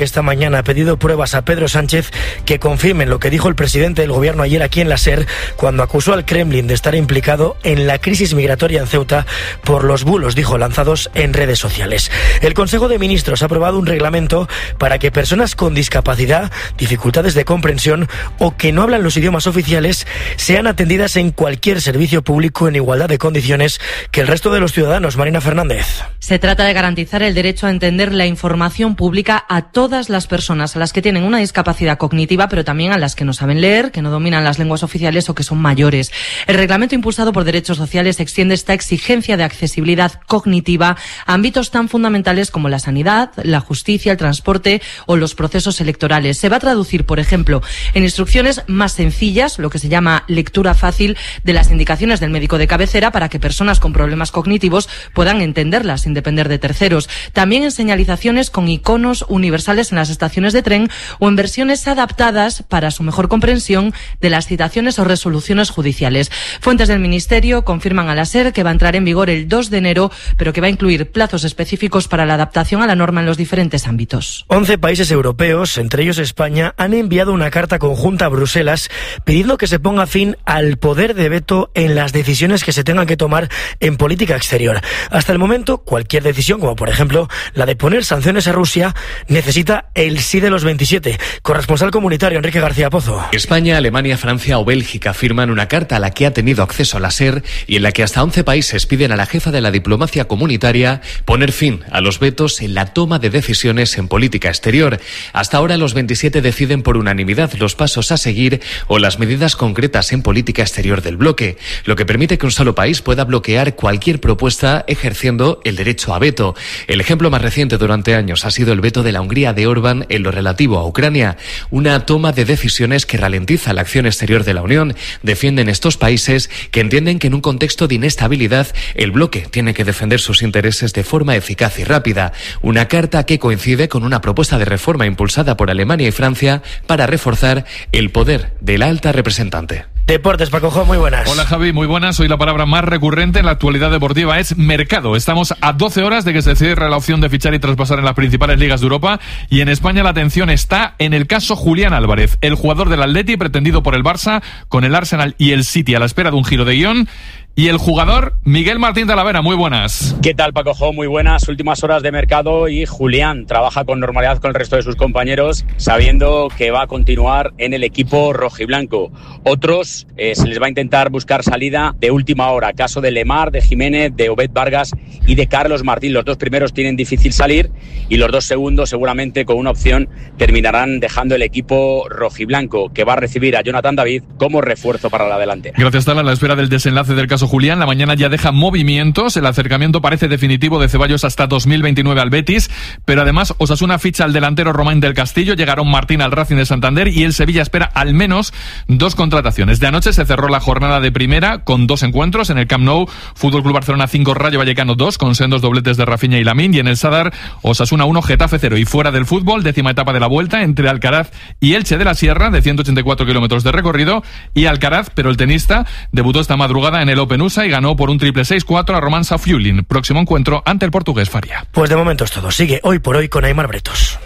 esta mañana ha pedido pruebas a Pedro Sánchez que confirmen lo que dijo el presidente del gobierno ayer aquí en la SER cuando acusó al Kremlin de estar implicado en la crisis migratoria en Ceuta por los bulos, dijo, lanzados en redes sociales. El Consejo de Ministros ha aprobado un reglamento para que personas con discapacidad, dificultades de comprensión o que no hablan los idiomas oficiales sean atendidas en cualquier servicio público en igualdad de condiciones que el resto de los ciudadanos. Marina Fernández. Se trata de garantizar el derecho a entender la información pública a todas las personas, a las que tienen una discapacidad cognitiva, pero también a las que no saben leer, que no dominan las lenguas oficiales o que son mayores. El reglamento impulsado por Derechos Sociales extiende esta exigencia de accesibilidad cognitiva a ámbitos tan fundamentales como la sanidad, la justicia, el transporte o los procesos electorales. Se va a traducir, por ejemplo, en instrucciones más sencillas, lo que se llama lectura fácil de las indicaciones del médico de cabecera para que personas con problemas cognitivos puedan entenderlas sin depender de terceros. También en señalizaciones con iconos universales en las estaciones de tren o en versiones adaptadas para su mejor comprensión de las citaciones o resoluciones judiciales. Fuentes del Ministerio confirman a la SER que va a entrar en vigor el dos de enero, pero que va a incluir plazos específicos para la adaptación a la norma en los diferentes ámbitos. once países europeos, entre ellos España, han enviado una carta conjunta a Bruselas pidiendo que se ponga fin al poder de veto en las decisiones que se tengan que tomar en política exterior. Hasta el momento, cualquier decisión, como por ejemplo la de poner sanciones a Rusia, necesita el sí de los veintisiete. Corresponsal comunitario Enrique García Pozo. España, Alemania, Francia o Bélgica firman una carta a la que ha tenido acceso la SER y en la que hasta once países piden a la jefa de la diplomacia comunitaria poner fin a los vetos en la toma de decisiones en política exterior. Hasta ahora los veintisiete deciden por unanimidad los pasos a seguir o las medidas concretas en política exterior del bloque, lo que permite que un solo país pueda bloquear cualquier propuesta ejerciendo el derecho a veto. El ejemplo más reciente durante años ha sido el veto de la Hungría de Orbán en lo relativo a Ucrania, una toma de decisiones que ralentiza la acción exterior de la Unión. Defienden estos países que entienden que en un contexto de inestabilidad el bloque tiene que defender sus intereses de forma eficaz y rápida. Una carta que coincide con una propuesta de reforma impulsada por Alemania y Francia para reforzar el poder de la alta representante. Deportes, Paco Jo, muy buenas. Hola Javi, muy buenas. Hoy la palabra más recurrente en la actualidad deportiva es mercado. Estamos a doce horas de que se cierre la opción de fichar y traspasar en las principales ligas de Europa y en España la atención está en el caso Julián Álvarez, el jugador del Atleti pretendido por el Barça con el Arsenal y el City a la espera de un giro de guión. Y el jugador Miguel Martín Talavera, muy buenas. ¿Qué tal, Paco Jo? Muy buenas. Últimas horas de mercado y Julián trabaja con normalidad con el resto de sus compañeros, sabiendo que va a continuar en el equipo rojiblanco. Otros eh, se les va a intentar buscar salida de última hora. Caso de Lemar, de Jiménez, de Obed Vargas y de Carlos Martín. Los dos primeros tienen difícil salir y los dos segundos seguramente con una opción terminarán dejando el equipo rojiblanco, que va a recibir a Jonathan David como refuerzo para la delantera. Gracias, Tala. A la espera del desenlace del caso Julián, la mañana ya deja movimientos. El acercamiento parece definitivo de Ceballos hasta dos mil veintinueve al Betis, pero además Osasuna ficha al delantero Román del Castillo, llegaron Martín al Racing de Santander y el Sevilla espera al menos dos contrataciones. De anoche se cerró la jornada de primera con dos encuentros en el Camp Nou, Fútbol Club Barcelona cinco, Rayo Vallecano dos, con sendos dobletes de Rafinha y Lamine, y en el Sadar Osasuna uno, Getafe cero. Y fuera del fútbol, décima etapa de la Vuelta entre Alcaraz y Elche de la Sierra, de ciento ochenta y cuatro kilómetros de recorrido, y Alcaraz, pero el tenista, debutó esta madrugada en el Open U S A y ganó por un triple seis cuatro a Román Safiullin. Próximo encuentro ante el portugués Faria. Pues de momento es todo. Sigue Hoy por Hoy con Aimar Bretos.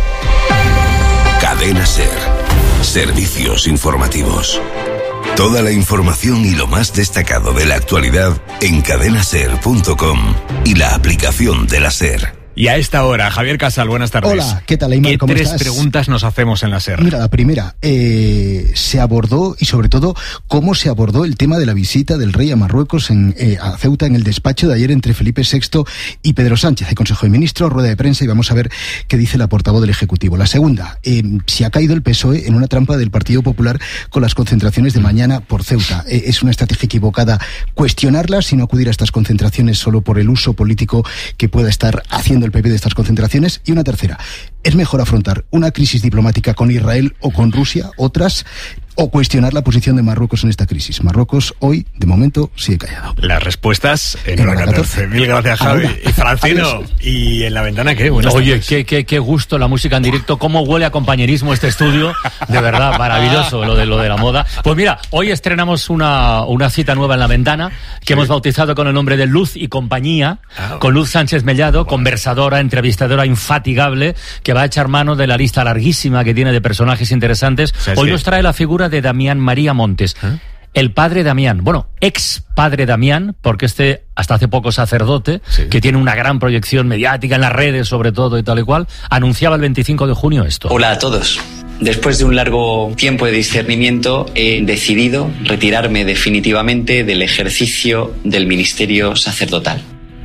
Cadena SER. Servicios informativos. Toda la información y lo más destacado de la actualidad en cadena ser punto com y la aplicación de la SER. Y a esta hora, Javier Casal, buenas tardes. Hola, ¿qué tal, Aimar? ¿Qué ¿Cómo tres estás? preguntas nos hacemos en la SER? Mira, la primera, eh, se abordó, y sobre todo, cómo se abordó el tema de la visita del rey a Marruecos, en, eh, a Ceuta, en el despacho de ayer entre Felipe sexto y Pedro Sánchez. Hay Consejo de Ministros, rueda de prensa, y vamos a ver qué dice la portavoz del Ejecutivo. La segunda, eh, se ha caído el P S O E en una trampa del Partido Popular con las concentraciones de mañana por Ceuta. Eh, es una estrategia equivocada cuestionarlas, sino acudir a estas concentraciones solo por el uso político que pueda estar haciendo el P P de estas concentraciones. Y una tercera, ¿es mejor afrontar una crisis diplomática con Israel o con Rusia? Otras, o cuestionar la posición de Marruecos en esta crisis. Marruecos hoy, de momento, sigue callado. Las respuestas en, en hora catorce. Mil gracias, Javi. Y Francino, adiós. ¿Y en la ventana qué? Buenas Oye, qué, qué, qué gusto la música en directo, cómo huele a compañerismo este estudio, de verdad, maravilloso lo de, lo de la moda. Pues mira, hoy estrenamos una, una cita nueva en la ventana, que sí. hemos bautizado con el nombre de Luz y Compañía, ah, con Luz Sánchez Mellado, bueno. conversadora, entrevistadora infatigable, que va a echar mano de la lista larguísima que tiene de personajes interesantes. O sea, hoy sí. nos trae la figura de Damián María Montes. ¿Eh? El padre Damián, bueno, ex padre Damián, porque este hasta hace poco sacerdote, sí. que tiene una gran proyección mediática en las redes sobre todo y tal y cual, anunciaba el veinticinco de junio esto. Hola a todos. Después de un largo tiempo de discernimiento he decidido retirarme definitivamente del ejercicio del ministerio sacerdotal.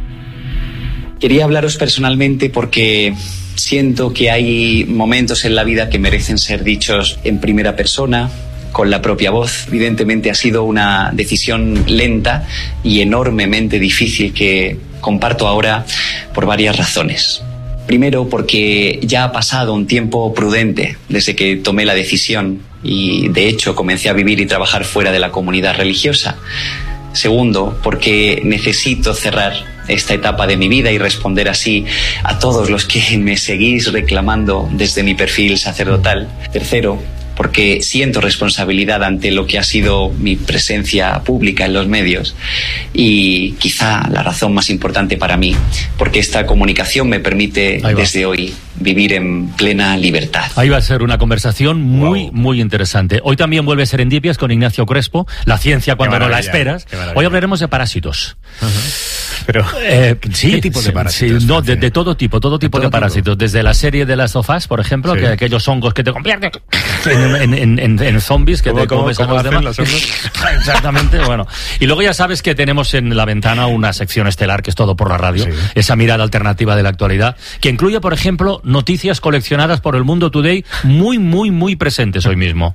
Quería hablaros personalmente porque siento que hay momentos en la vida que merecen ser dichos en primera persona, con la propia voz. Evidentemente ha sido una decisión lenta y enormemente difícil que comparto ahora por varias razones. Primero, porque ya ha pasado un tiempo prudente desde que tomé la decisión y, de hecho, comencé a vivir y trabajar fuera de la comunidad religiosa. Segundo, porque necesito cerrar esta etapa de mi vida y responder así a todos los que me seguís reclamando desde mi perfil sacerdotal. Tercero, porque siento responsabilidad ante lo que ha sido mi presencia pública en los medios y quizá la razón más importante para mí, porque esta comunicación me permite desde hoy vivir en plena libertad. Ahí va a ser una conversación muy, wow. muy interesante. Hoy también vuelve Serendipias con Ignacio Crespo, la ciencia cuando no la esperas. Hoy hablaremos de parásitos. Uh-huh. Pero, eh, sí, ¿qué tipo de parásitos? Sí, no, de, de todo tipo, todo tipo de, de parásitos. Tipo. Desde la serie de las sofás, por ejemplo, sí. que aquellos hongos que te convierten en, en, en, en zombies, que ¿Cómo, te comes cómo, a los demás. Exactamente, bueno. Y luego ya sabes que tenemos en la ventana una sección estelar, que es todo por la radio, sí. esa mirada alternativa de la actualidad, que incluye, por ejemplo, noticias coleccionadas por el Mundo Today, muy, muy, muy presentes hoy mismo.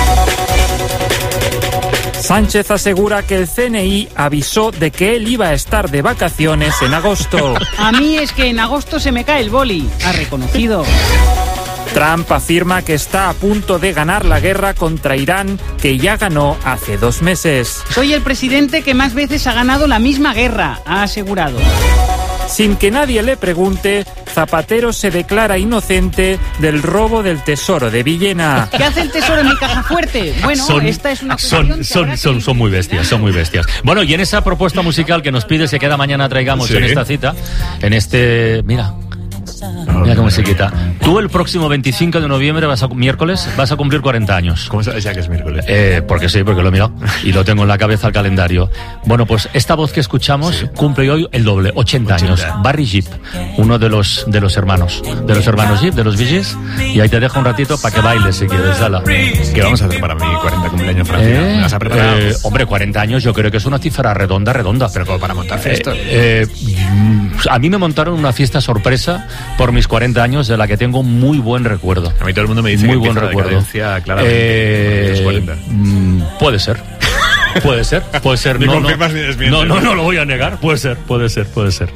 Sánchez asegura que el C N I avisó de que él iba a estar de vacaciones en agosto. A mí es que en agosto se me cae el boli, ha reconocido. Trump afirma que está a punto de ganar la guerra contra Irán, que ya ganó hace dos meses. Soy el presidente que más veces ha ganado la misma guerra, ha asegurado. Sin que nadie le pregunte, Zapatero se declara inocente del robo del tesoro de Villena. ¿Qué hace el tesoro en mi caja fuerte? Bueno, son, esta es una son, son, son, son muy bestias, son muy bestias. Bueno, y en esa propuesta musical que nos pides que cada mañana traigamos sí. en esta cita, en este... Mira... Mira cómo se quita. Tú el próximo veinticinco de noviembre, vas a, miércoles, vas a cumplir cuarenta años. ¿Cómo sabes ya que es miércoles? Eh, porque sí, porque lo he mirado y lo tengo en la cabeza al calendario. Bueno, pues esta voz que escuchamos sí. cumple hoy el doble, ochenta años. Barry Gibb, uno de los de los hermanos, de los hermanos Gibb, de los Bee Gees. Y ahí te dejo un ratito para que bailes si quieres, Sala. ¿Qué vamos a hacer para mi cuarenta cumpleaños, Francia? Eh, ¿Me vas a preparar? Eh, hombre, cuarenta años yo creo que es una cifra redonda, redonda. Pero como para montar fiesta. Eh, eh, a mí me montaron una fiesta sorpresa por mis cuarenta años, de la que tengo muy buen recuerdo. A mí todo el mundo me dice muy que buen recuerdo. Claramente, eh, los cuarenta. Mm, puede ser. Puede ser, puede ser. Ni no, confirmas no, ni desmientes. No, no, no lo voy a negar. Puede ser, puede ser, puede ser.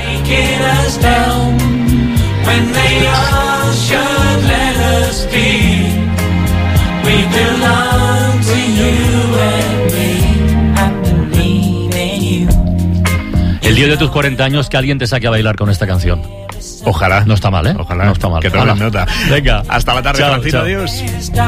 El día de tus cuarenta años, que alguien te saque a bailar con esta canción. Ojalá. No está mal, ¿eh? Ojalá. No está mal. Que te lo nota. Venga. Hasta la tarde, chao, Francino. chao. Adiós.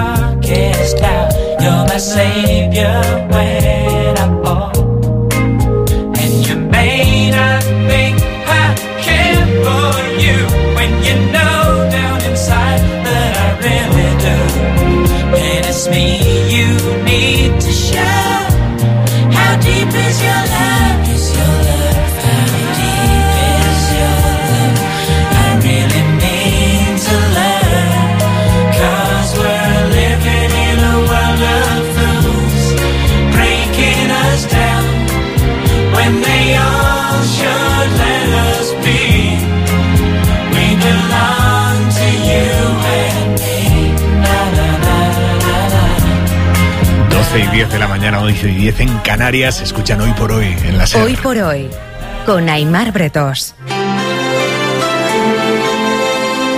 doce y diez de la mañana, once y diez en Canarias. Escuchan Hoy por Hoy en la SER. Hoy por Hoy, con Aimar Bretós.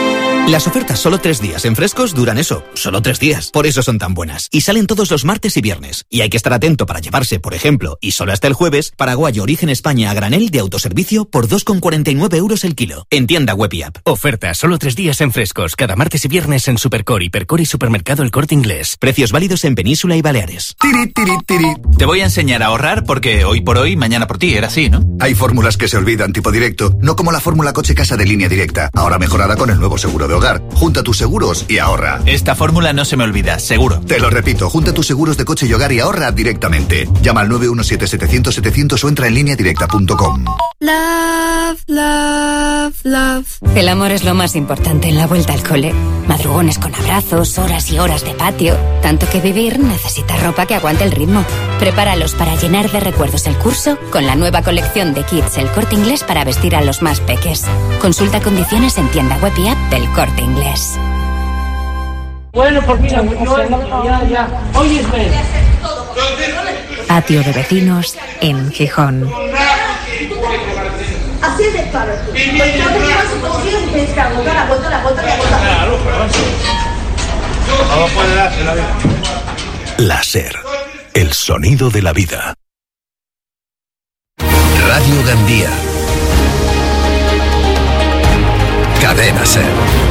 Las ofertas solo tres días en Frescos duran eso, solo tres días. Por eso son tan buenas. Y salen todos los martes y viernes. Y hay que estar atento para llevarse, por ejemplo, y solo hasta el jueves, paraguayo origen España a granel de autoservicio por dos con cuarenta y nueve euros el kilo. En tienda web y app. Oferta solo tres días en Frescos, cada martes y viernes en Supercore, Hipercore y Supermercado El Corte Inglés. Precios válidos en Península y Baleares. Tiri, tiri, tiri. Te voy a enseñar a ahorrar porque hoy por hoy, mañana por ti, era así, ¿no? Hay fórmulas que se olvidan tipo directo, no como la fórmula coche casa de Línea Directa, ahora mejorada con el nuevo seguro de hogar. Junta tus seguros y ahorra. Esta fórmula no se me olvida, seguro. Te lo repito, junta tus seguros de coche y hogar y ahorra directamente. Llama al nueve uno siete setecientos setecientos o entra en línea directa punto com. Love, love, love. El amor es lo más importante en la vuelta al cole. Madrugones con abrazos, horas y horas de patio. Tanto que vivir necesita ropa que aguante el ritmo. Prepáralos para llenar de recuerdos el curso con la nueva colección de kits El Corte Inglés para vestir a los más peques. Consulta condiciones en tienda web y app del Corte Inglés. Bueno, pues mira, ya, ya. Oye, espera. Patio de vecinos en Gijón. Así es de claro. Porque no tenemos su posición y tienes que agotar la vuelta, la vuelta, la vuelta. Claro, pero vamos a poner la vida. La SER, el sonido de la vida. Radio Gandía. Cadena SER.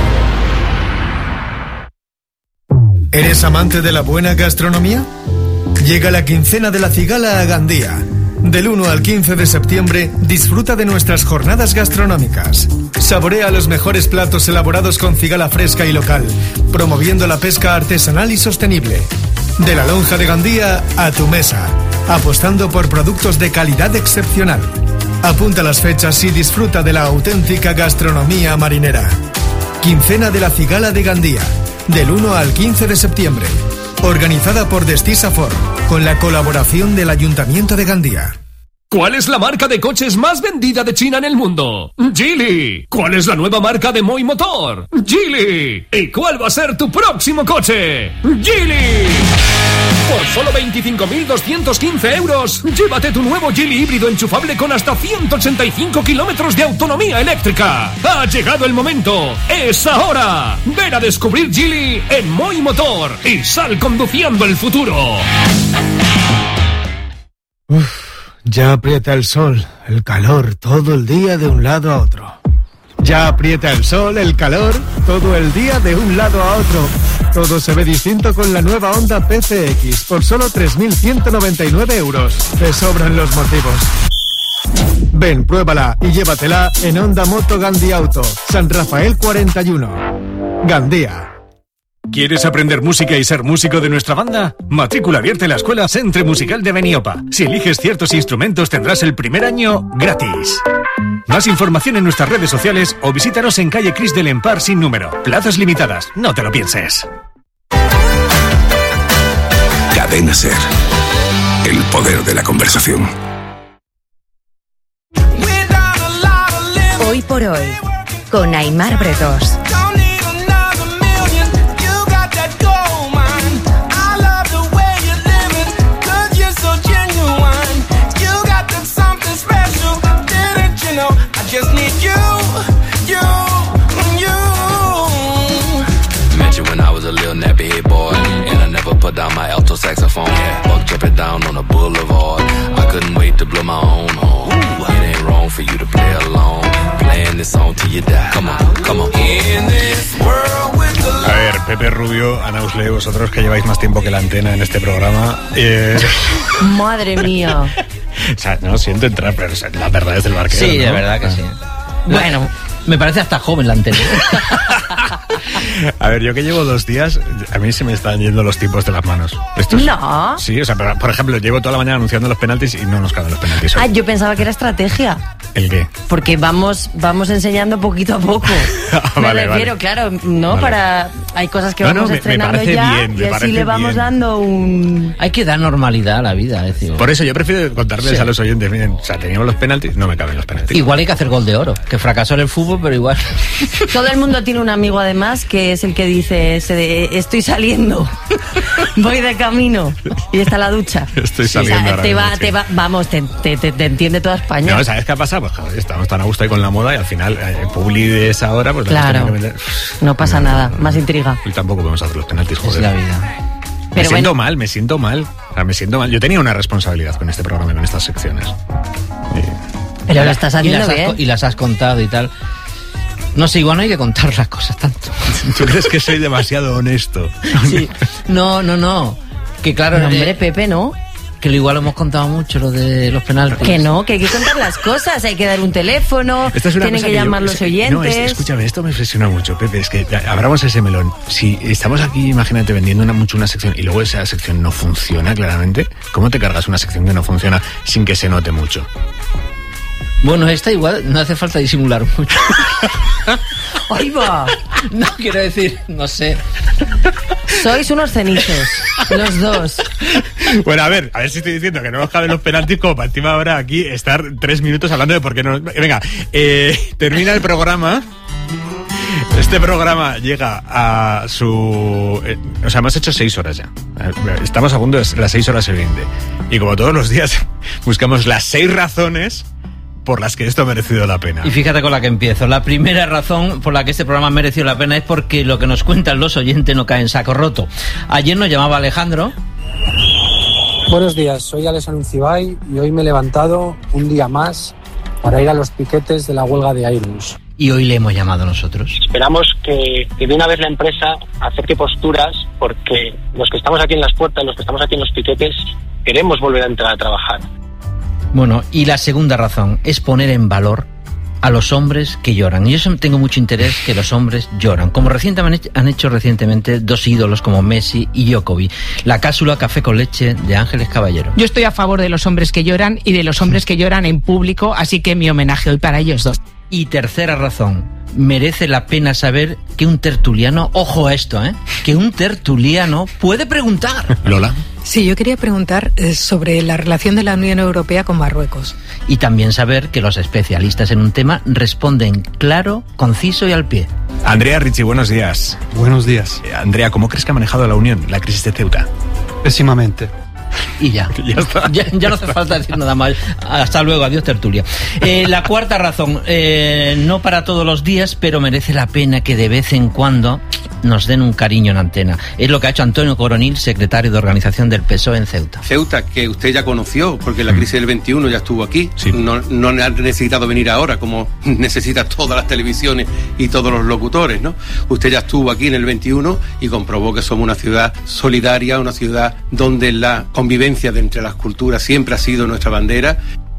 ¿Eres amante de la buena gastronomía? Llega la quincena de la cigala a Gandía. Del uno al quince de septiembre, disfruta de nuestras jornadas gastronómicas. Saborea los mejores platos elaborados con cigala fresca y local, promoviendo la pesca artesanal y sostenible. De la lonja de Gandía a tu mesa, apostando por productos de calidad excepcional. Apunta las fechas y disfruta de la auténtica gastronomía marinera. Quincena de la cigala de Gandía, del uno al quince de septiembre. Organizada por Destisafor, con la colaboración del Ayuntamiento de Gandía. ¿Cuál es la marca de coches más vendida de China en el mundo? Geely. ¿Cuál es la nueva marca de Moi Motor? Geely. ¿Y cuál va a ser tu próximo coche? Geely. Por solo veinticinco mil doscientos quince euros, llévate tu nuevo Geely híbrido enchufable con hasta ciento ochenta y cinco kilómetros de autonomía eléctrica. Ha llegado el momento. ¡Es ahora! Ven a descubrir Geely en Moi Motor y sal conduciendo el futuro. Uf. Ya aprieta el sol, el calor, todo el día de un lado a otro. Ya aprieta el sol, el calor, todo el día de un lado a otro. Todo se ve distinto con la nueva Honda P C X por solo tres mil ciento noventa y nueve euros. Te sobran los motivos. Ven, pruébala y llévatela en Honda Moto Gandía Auto, San Rafael cuarenta y uno. Gandía. ¿Quieres aprender música y ser músico de nuestra banda? Matrícula abierta en la Escuela Centre Musical de Beniopa. Si eliges ciertos instrumentos tendrás el primer año gratis. Más información en nuestras redes sociales o visítanos en calle Cris del Empar sin número. Plazas limitadas, no te lo pienses. Cadena SER. El poder de la conversación. Hoy por hoy, con Aimar Bretos. Just need you, you, you. Met you when I was a little nappy head boy, and I never put down my alto saxophone. Buck kept it down on the boulevard. I couldn't wait to blow my own horn. It ain't wrong for you to play along, playing this song till you die. Come on, come on. In this world with the... A ver, Pepe Rubio, Ana Usle, vosotros que lleváis más tiempo que la antena en este programa. Eh... Madre mía. O sea, no siento entrar, pero la verdad es del barquero. Sí, ¿no? de verdad que sí. Bueno, me parece hasta joven la antena. A ver, yo que llevo dos días, a mí se me están yendo los tipos de las manos. Esto es... No. Sí, o sea, por, por ejemplo, llevo toda la mañana anunciando los penaltis y no nos caen los penaltis hoy. Ah, yo pensaba que era estrategia. ¿El qué? Porque vamos vamos enseñando poquito a poco. ah, me vale, refiero, vale. claro, no vale. Para... Hay cosas que no, vamos no, me, estrenando me ya bien, y así le vamos bien. dando un... Hay que dar normalidad a la vida, es decir. Por eso yo prefiero contarles sí. a los oyentes, miren, o sea, teníamos los penaltis, no me caben los penaltis. Igual hay que hacer gol de oro, que fracasó en el fútbol, pero igual... Todo el mundo tiene un amigo además que es el que dice, se de, estoy saliendo, voy de camino y está la ducha. Estoy saliendo. O sea, ahora te mismo, va, sí. te va, vamos, te, te, te, te entiende toda España. No, ¿sabes qué ha pasado? pues joder, estamos tan a gusto ahí con la moda y al final eh, Publi de esa hora, pues claro, no pasa no, nada, no, más intriga. Y tampoco podemos hacer los penaltis, joder. Es la vida. Me Pero siento bueno. mal, me siento mal. O sea, me siento mal. Yo tenía una responsabilidad con este programa y con estas secciones. Y... Pero lo estás haciendo y las bien. Has, y las has contado y tal. No sé, igual no hay que contar las cosas tanto. ¿Tú crees que soy demasiado honesto? Sí. No, no, no. Que claro... No, hombre, eh, Pepe, ¿no? Que lo igual hemos contado mucho, lo de los penaltis. Que no, que hay que contar las cosas, hay que dar un teléfono, Esta es una tienen cosa que, que llamar yo, los es, oyentes. No, es, escúchame, esto me obsesiona mucho, Pepe. Es que abramos ese melón. Si estamos aquí, imagínate, vendiendo una, mucho una sección y luego esa sección no funciona claramente, ¿cómo te cargas una sección que no funciona sin que se note mucho? Bueno, esta igual no hace falta disimular mucho. ¡Ahí va! No, quiero decir, no sé. Sois unos cenizos, los dos. Bueno, a ver, a ver si estoy diciendo que no nos caben los penaltis como para encima ahora aquí estar tres minutos hablando de por qué no... Venga, eh, termina el programa. Este programa llega a su... Eh, o sea, hemos hecho seis horas ya. Estamos a punto de las seis horas y veinte. Y como todos los días, buscamos las seis razones por las que esto ha merecido la pena. Y fíjate con la que empiezo. La primera razón por la que este programa ha merecido la pena es porque lo que nos cuentan los oyentes no cae en saco roto. Ayer nos llamaba Alejandro. Buenos días, soy Alex Anuncibay y hoy me he levantado un día más para ir a los piquetes de la huelga de Airbus. Y hoy le hemos llamado nosotros. Esperamos que, que de una vez la empresa acerque posturas, porque los que estamos aquí en las puertas, los que estamos aquí en los piquetes, queremos volver a entrar a trabajar. Bueno, y la segunda razón es poner en valor a los hombres que lloran. Y yo tengo mucho interés que los hombres lloran. Como recientemente han hecho recientemente dos ídolos como Messi y Djokovic. La cápsula Café con leche de Ángeles Caballero. Yo estoy a favor de los hombres que lloran y de los hombres que lloran en público, así que mi homenaje hoy para ellos dos. Y tercera razón, merece la pena saber que un tertuliano, ojo a esto, ¿eh? Que un tertuliano puede preguntar. Lola. Sí, yo quería preguntar eh, sobre la relación de la Unión Europea con Marruecos. Y también saber que los especialistas en un tema responden claro, conciso y al pie. Andrea Ricci, buenos días. Buenos días. Eh, Andrea, ¿cómo crees que ha manejado la Unión la crisis de Ceuta? Pésimamente. Y ya. Ya está. Ya, ya no hace falta decir nada más. Hasta luego, adiós tertulia. Eh, la cuarta razón, eh, no para todos los días, pero merece la pena que de vez en cuando nos den un cariño en antena. Es lo que ha hecho Antonio Coronil, secretario de organización del P S O E en Ceuta. Ceuta, que usted ya conoció, porque la crisis del veintiuno ya estuvo aquí. Sí. No, no ha necesitado venir ahora, como necesita todas las televisiones y todos los locutores, ¿no? Usted ya estuvo aquí en el veintiuno y comprobó que somos una ciudad solidaria, una ciudad donde la convivencia de entre las culturas siempre ha sido nuestra bandera.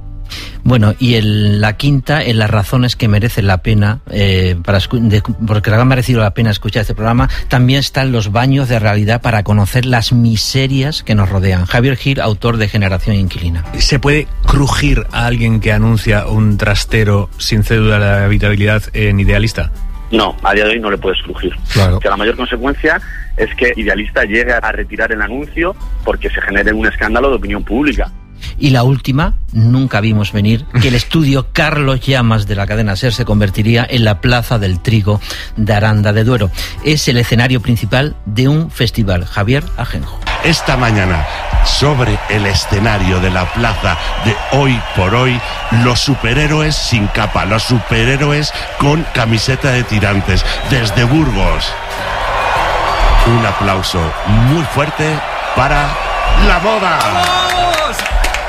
Bueno, y el, la quinta, en las razones que merecen la pena, eh, para de, porque le ha merecido la pena escuchar este programa, también están los baños de realidad para conocer las miserias que nos rodean. Javier Gil, autor de Generación Inquilina. ¿Se puede crujir a alguien que anuncia un trastero sin cédula de habitabilidad en Idealista? No, a día de hoy no le puedes crujir. Claro. Que la mayor consecuencia es que Idealista llegue a retirar el anuncio porque se genere un escándalo de opinión pública. Y la última, nunca vimos venir que el estudio Carlos Llamas de la cadena SER se convertiría en la Plaza del Trigo de Aranda de Duero. Es el escenario principal de un festival. Javier Ajenjo. Esta mañana, sobre el escenario de la plaza de Hoy por Hoy, los superhéroes sin capa, los superhéroes con camiseta de tirantes, desde Burgos. Un aplauso muy fuerte para la moda. ¡Vamos!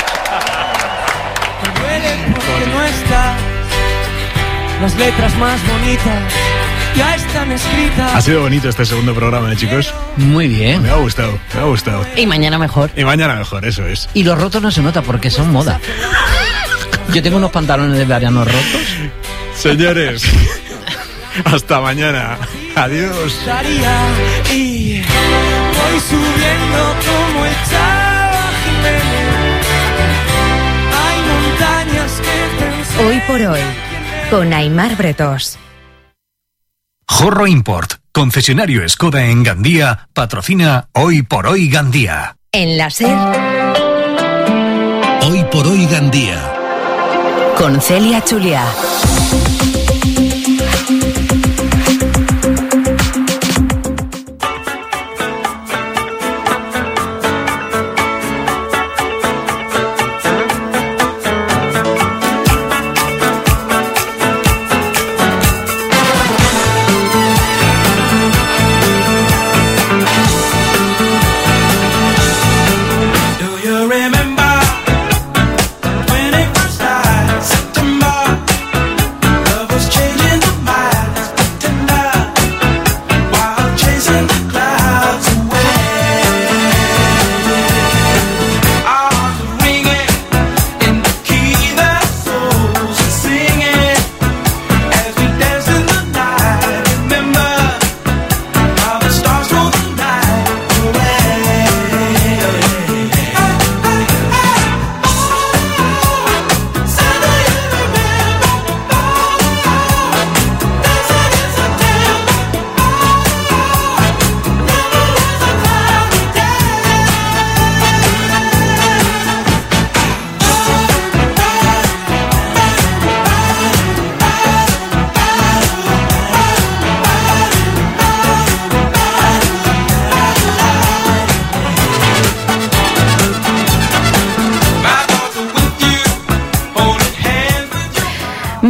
Me duele porque no está. Las letras más bonitas ya están escritas. Ha sido bonito este segundo programa, ¿eh, chicos? Muy bien. Me ha gustado, me ha gustado. Y mañana mejor. Y mañana mejor, eso es. Y los rotos no se nota porque son moda. Yo tengo unos pantalones de verano rotos. Señores, hasta mañana. Adiós. Y voy subiendo como el Chava Jiménez. Hay montañas que pensar. Hoy por hoy, con Aimar Bretós. Jorro Import, concesionario Skoda en Gandía, patrocina Hoy por Hoy Gandía. En la SER. Hoy por Hoy Gandía. Con Celia Chuliá.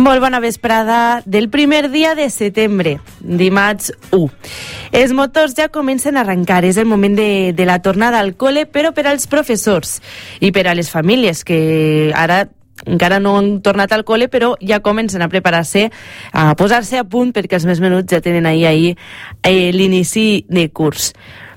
Molt bona vesprada del primer dia de setembre, dimarts u. Els motors ja comencen a arrencar, és el moment de, de la tornada al col·le, però per als professors i per a les famílies que ara encara no han tornat al col·le, però ja comencen a preparar-se, a posar-se a punt, perquè els més menuts ja tenen ahir, ahir eh, l'inici de curs.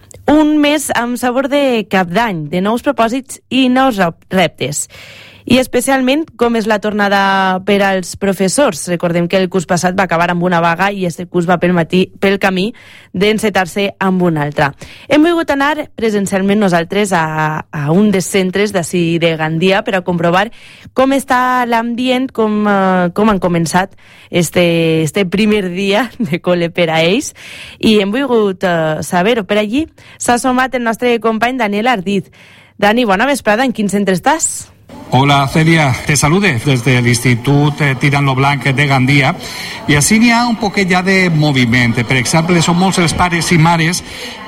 Un mes amb sabor de cap d'any, de nous propòsits i nous reptes. I especialment com és la tornada per als professors. Recordem que el curs passat va acabar amb una vaga i este curs va pel, matí, pel camí d'encetar-se amb una altra. Hem volgut anar presencialment nosaltres a, a un dels centres d'ací de Gandia per a comprovar com està l'ambient, com, uh, com han començat este, este primer dia de col·le per a ells, i hem volgut uh, saber-ho. Per allí s'ha sumat el nostre company Daniel Ardit. Dani, bona vesprada, en quin centre estàs? Hola Celia, te salude desde el Institut eh, Tirant lo Blanc de Gandia, i així n'hi ha un poquet ja de moviment. Per exemple, són molts els pares i mares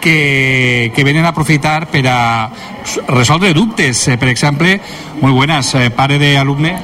que, que venen a aprofitar per a resoldre dubtes. Per exemple, molt buenas, eh, pare d'alumne.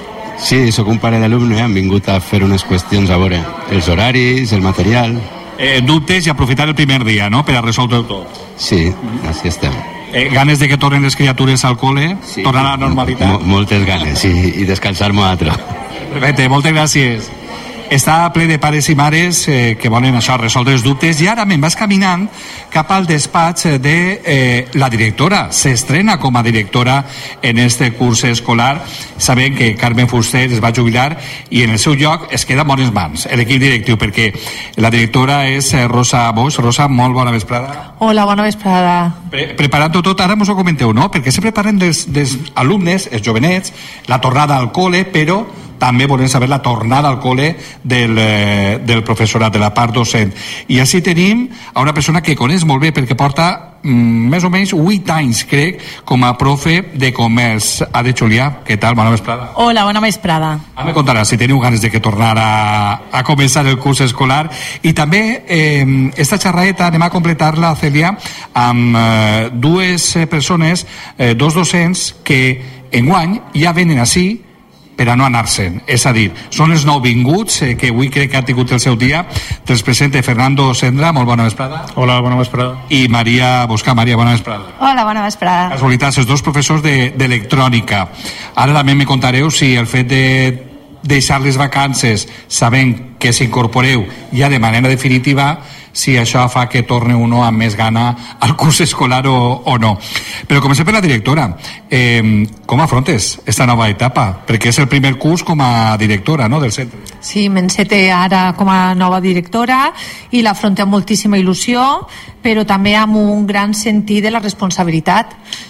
Sí, sóc un pare d'alumne, han vingut a fer unes qüestions a veure els horaris, el material. Eh, dubtes i aprofitar el primer dia, no?, per a resoldre tot. Sí, així estem. Eh, ganes de que tornen les criatures al col·le, sí, tornar a la normalitat. M moltes ganes, sí, i descansar-me altre. Perfecte, moltes gràcies. Està ple de pares i mares eh, que volen això, resoldre els dubtes, i ara me'n vas caminant cap al despatx de eh, la directora. S'estrena com a directora en este curs escolar. Sabem que Carmen Fuster es va jubilar i en el seu lloc es queda en bones mans l'equip directiu, perquè la directora és Rosa Boix. Rosa, molt bona vesprada. Hola, bona vesprada. Pre Preparant-ho tot, ara mos ho comenteu, no? Perquè se preparen dels, dels alumnes, els jovenets, la tornada al col·le, però també volem saber la tornada al col·le del, eh, del professorat, de la part docent. I així tenim a una persona que coneix molt bé, perquè porta mm, més o menys vuit anys, crec, com a profe de comerç. Ade Julià, què tal? Bona vesprada. Hola, bona vesprada. Ara me contaràs si teniu ganes de que tornar a, a començar el curs escolar. I també eh, esta xerradeta anem a completar-la, Celia, amb eh, dues persones, eh, dos docents que enguany ja venen així per a no anar-se'n. És a dir, són els nouvinguts eh, que avui crec que ha tingut el seu dia. Te'ls presenta Fernando Sendra, molt bona vesprada. Hola, bona vesprada. I Maria Bosca. Maria, bona vesprada. Hola, bona vesprada. Casualitats, els dos professors d'electrònica. De, Ara també me contareu si el fet de deixar les vacances sabent que s'incorporeu ja de manera definitiva, si això fa que torni uno amb més gana al curs escolar o, o no. Però comencem per la directora. Eh, com afrontes esta nova etapa? Perquè és el primer curs com a directora, no?, del centre. Sí, m'encete ara com a nova directora i l'afronto amb moltíssima il·lusió, però també amb un gran sentit de la responsabilitat,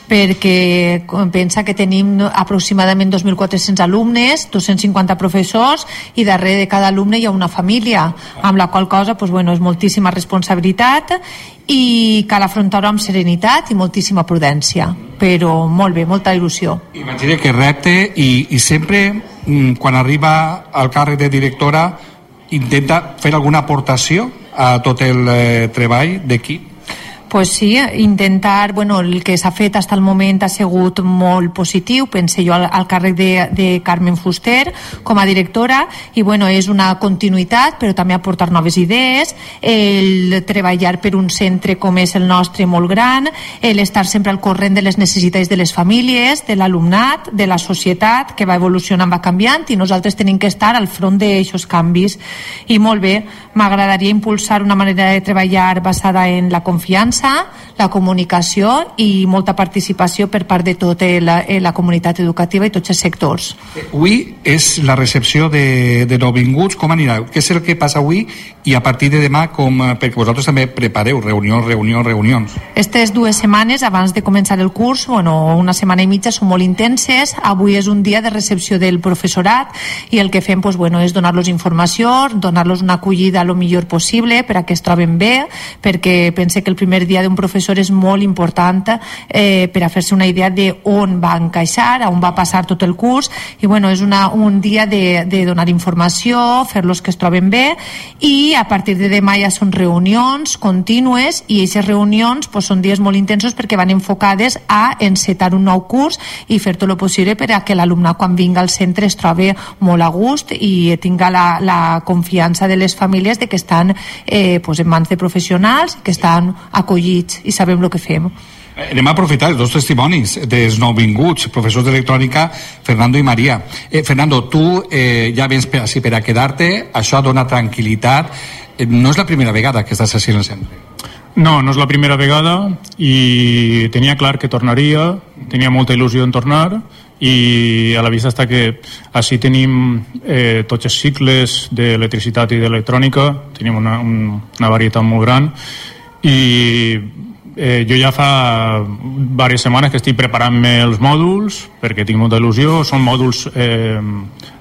perquè pensa que tenim aproximadament dos mil quatre-cents alumnes, dos-cents cinquanta professors, i darrere de cada alumne hi ha una família, amb la qual cosa pues, bueno, és moltíssima responsabilitat i cal afrontar-ho amb serenitat i moltíssima prudència, però molt bé, molta il·lusió. Imagina que repte i, i sempre quan arriba al càrrec de directora intenta fer alguna aportació a tot el eh, treball d'equip. Pues sí, intentar, bueno, el que s'ha fet fins al moment ha sigut molt positiu, pense jo al, al càrrec de, de Carmen Fuster com a directora, i bueno, és una continuïtat, però també aportar noves idees, el treballar per un centre com és el nostre molt gran, el estar sempre al corrent de les necessitats de les famílies, de l'alumnat, de la societat, que va evolucionant, va canviant, i nosaltres tenim que estar al front d'aquests canvis. I molt bé, m'agradaria impulsar una manera de treballar basada en la confiança, la comunicació i molta participació per part de tota la, la comunitat educativa i tots els sectors. Avui és la recepció de, de nouvinguts. Com anirà? Què és el que passa avui? I a partir de demà, com, perquè vosaltres també prepareu reunions, reunions, reunions. Aquestes dues setmanes abans de començar el curs, bueno, una setmana i mitja, són molt intenses. Avui és un dia de recepció del professorat i el que fem pues, bueno, és donar-los informació, donar-los una acollida el millor possible per a que es troben bé, perquè pense que el primer dia dia d'un professor és molt important eh, per a fer-se una idea de on va encaixar, on va passar tot el curs, i bueno, és una, un dia de, de donar informació, fer-los que es troben bé, i a partir de demà ja són reunions contínues, i aquestes reunions pues, són dies molt intensos perquè van enfocades a encetar un nou curs i fer tot el possible per a que l'alumnat quan vinga al centre es trobi molt a gust i tinga la, la confiança de les famílies de que estan eh, pues, en mans de professionals, que estan acollits i sabem el que fem. Anem a aprofitar els dos testimonis dels nouvinguts, professors d'electrònica, Fernando i Maria. Eh, Fernando, tu eh, ja vens per, així per a quedar-te, això dona tranquil·litat. Eh, no és la primera vegada que estàs així en el centre. No, no és la primera vegada i tenia clar que tornaria, tenia molta il·lusió en tornar, i a la vista està que així tenim eh, tots els cicles d'electricitat i d'electrònica, tenim una, un, una varietat molt gran, i eh, jo ja fa diverses setmanes que estic preparant-me els mòduls perquè tinc molta il·lusió. Són mòduls eh,